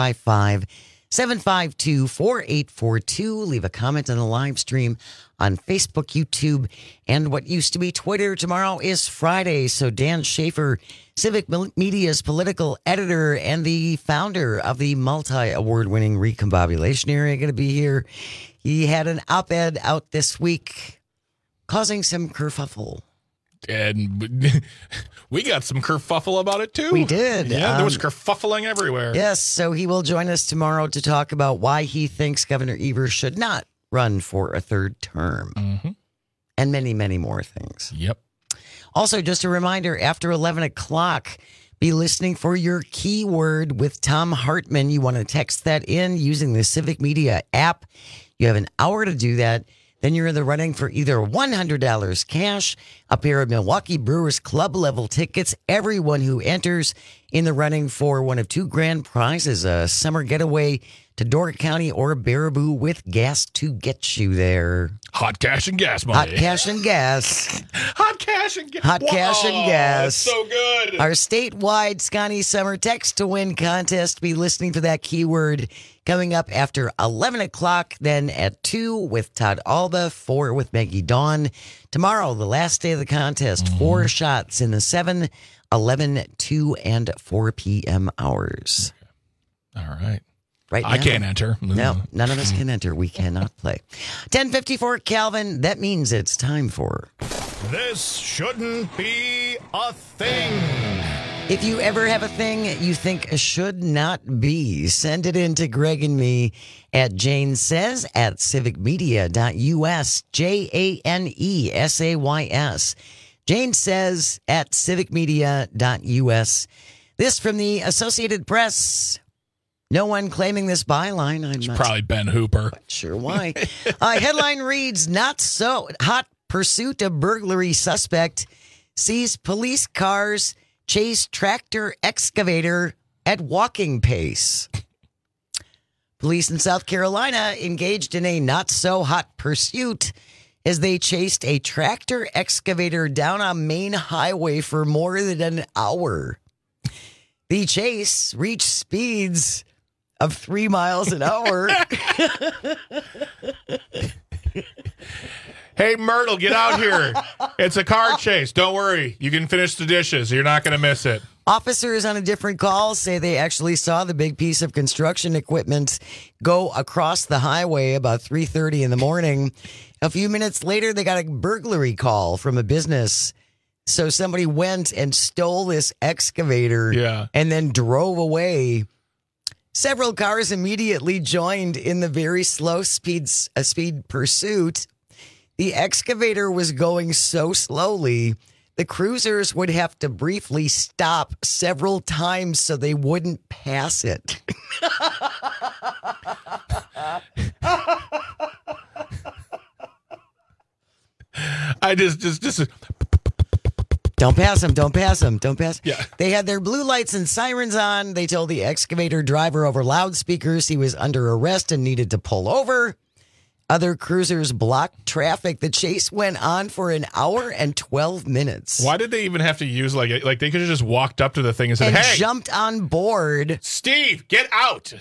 855-752-4842. Leave a comment on the live stream on Facebook, YouTube, and what used to be Twitter. Tomorrow is Friday, so Dan Schaefer, Civic Media's political editor and the founder of the multi-award-winning Recombobulation Area, going to be here. He had an op-ed out this week causing some kerfuffle. And we got some kerfuffle about it, too. We did. Yeah, there was kerfuffling everywhere. Yes, so he will join us tomorrow to talk about why he thinks Governor Evers should not run for a third term. Mm-hmm. And many, many more things. Yep. Also, just a reminder, after 11 o'clock, be listening for your keyword with Tom Hartman. You want to text that in using the Civic Media app. You have an hour to do that. Then you're in the running for either $100 cash, a pair of Milwaukee Brewers Club level tickets. Everyone who enters in the running for one of two grand prizes, a summer getaway to Door County or Baraboo with gas to get you there. Hot cash and gas money. Hot cash and gas. Hot cash and gas. Hot cash and gas. So good. Our statewide Scotty Summer Text to Win contest. Be listening for that keyword coming up after 11 o'clock, then at 2 with Todd Alba, 4 with Maggie Dawn. Tomorrow, the last day of the contest, 4 shots in the 7, 11, 2, and 4 p.m. hours. All right. Right now, I can't enter. No, none of us can enter. We cannot play. 10:54, Calvin. That means it's time for... This shouldn't be a thing. If you ever have a thing you think should not be, send it in to Greg and me at janesays@civicmedia.us. JANESAYS. Jane says at civicmedia.us. This from the Associated Press. No one claiming this byline. It's probably Ben Hooper. Sure why. Headline reads, not so hot pursuit of burglary suspect sees police cars chase tractor excavator at walking pace. Police in South Carolina engaged in a not-so-hot pursuit as they chased a tractor excavator down a main highway for more than an hour. The chase reached speeds of 3 miles an hour. Hey, Myrtle, get out here. It's a car chase. Don't worry. You can finish the dishes. You're not going to miss it. Officers on a different call say they actually saw the big piece of construction equipment go across the highway about 3:30 in the morning. A few minutes later, they got a burglary call from a business. So somebody went and stole this excavator and then drove away. Several cars immediately joined in the very slow speed pursuit. The excavator was going so slowly, the cruisers would have to briefly stop several times so they wouldn't pass it. I just Don't pass him. Don't pass him. Don't pass. Yeah. They had their blue lights and sirens on. They told the excavator driver over loudspeakers he was under arrest and needed to pull over. Other cruisers blocked traffic. The chase went on for an hour and 12 minutes. Why did they even have to use like they could have just walked up to the thing and said, and "Hey, jumped on board. Steve, get out."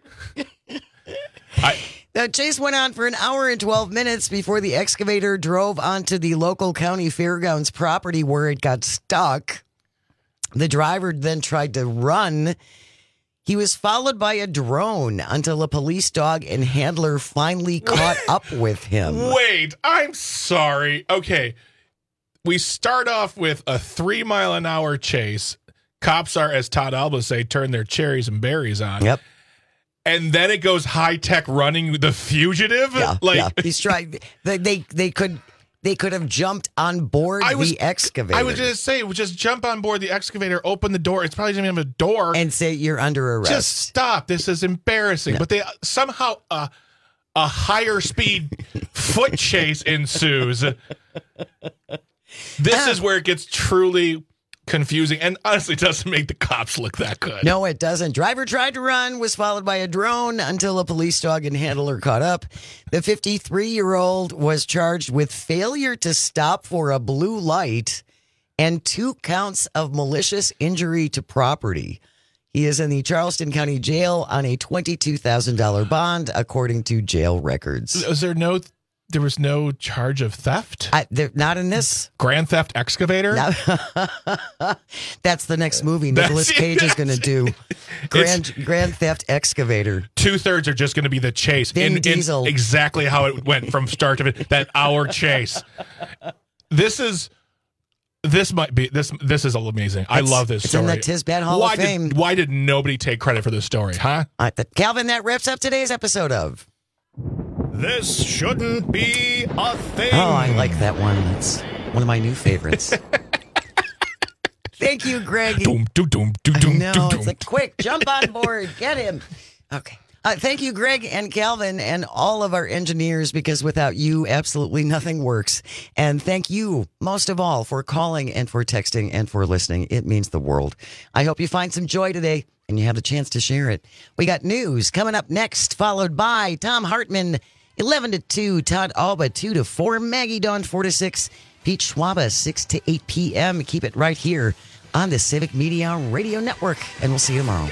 The chase went on for an hour and 12 minutes before the excavator drove onto the local county fairgrounds property where it got stuck. The driver then tried to run. He was followed by a drone until a police dog and handler finally caught up with him. Wait, I'm sorry. Okay. We start off with a 3 mile an hour chase. Cops are, as Todd Alba say, turn their cherries and berries on. Yep. And then it goes high tech running the fugitive. Yeah. He's trying. They could have jumped on board the excavator. I was going to say, just jump on board the excavator, open the door. It's probably going to have a door. And say you're under arrest. Just stop. This is embarrassing. No. But they somehow a higher speed foot chase ensues. This is where it gets truly confusing and honestly doesn't make the cops look that good. No, it doesn't. Driver tried to run, was followed by a drone until a police dog and handler caught up. The 53-year-old was charged with failure to stop for a blue light and 2 counts of malicious injury to property. He is in the Charleston County Jail on a $22,000 bond, according to jail records. There was no charge of theft? Not in this. Grand Theft Excavator? No. That's the next movie Nicolas Cage is going to do. Grand Theft Excavator. 2/3 are just going to be the chase. Vin Diesel. Exactly how it went from start to finish. That hour chase. This is amazing. I love this story. It's in the Tisbat Hall of Fame. Why did nobody take credit for this story, huh? Calvin, that wraps up today's episode of This Shouldn't Be a Thing. Oh, I like that one. That's one of my new favorites. Thank you, Greg. No, it's like, quick, jump on board. Get him. Okay. Thank you, Greg and Calvin and all of our engineers, because without you, absolutely nothing works. And thank you, most of all, for calling and for texting and for listening. It means the world. I hope you find some joy today and you have a chance to share it. We got news coming up next, followed by Tom Hartman, 11 to 2, Todd Alba, 2 to 4, Maggie Dawn, 4 to 6, Pete Schwaba, 6 to 8 p.m. Keep it right here on the Civic Media Radio Network, and we'll see you tomorrow.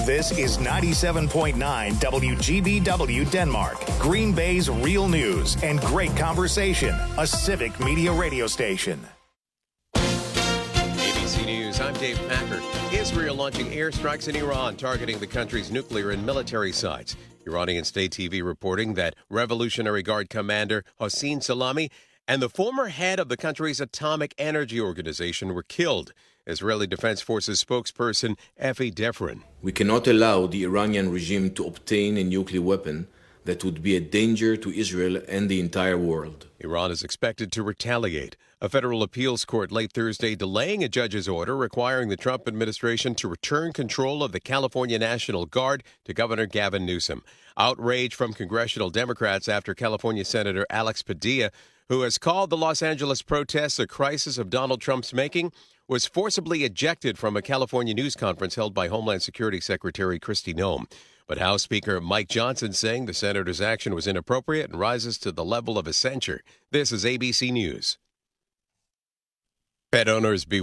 This is 97.9 WGBW Denmark, Green Bay's real news and great conversation, a civic media radio station. ABC News, I'm Dave Packer. Israel launching airstrikes in Iran, targeting the country's nuclear and military sites. Iranian state TV reporting that Revolutionary Guard commander Hossein Salami and the former head of the country's atomic energy organization were killed. Israeli Defense Forces spokesperson Effie Defrin. We cannot allow the Iranian regime to obtain a nuclear weapon that would be a danger to Israel and the entire world. Iran is expected to retaliate. A federal appeals court late Thursday delaying a judge's order requiring the Trump administration to return control of the California National Guard to Governor Gavin Newsom. Outrage from congressional Democrats after California Senator Alex Padilla, who has called the Los Angeles protests a crisis of Donald Trump's making, was forcibly ejected from a California news conference held by Homeland Security Secretary Kristi Noem. But House Speaker Mike Johnson saying the senator's action was inappropriate and rises to the level of a censure. This is ABC News. Pet owners be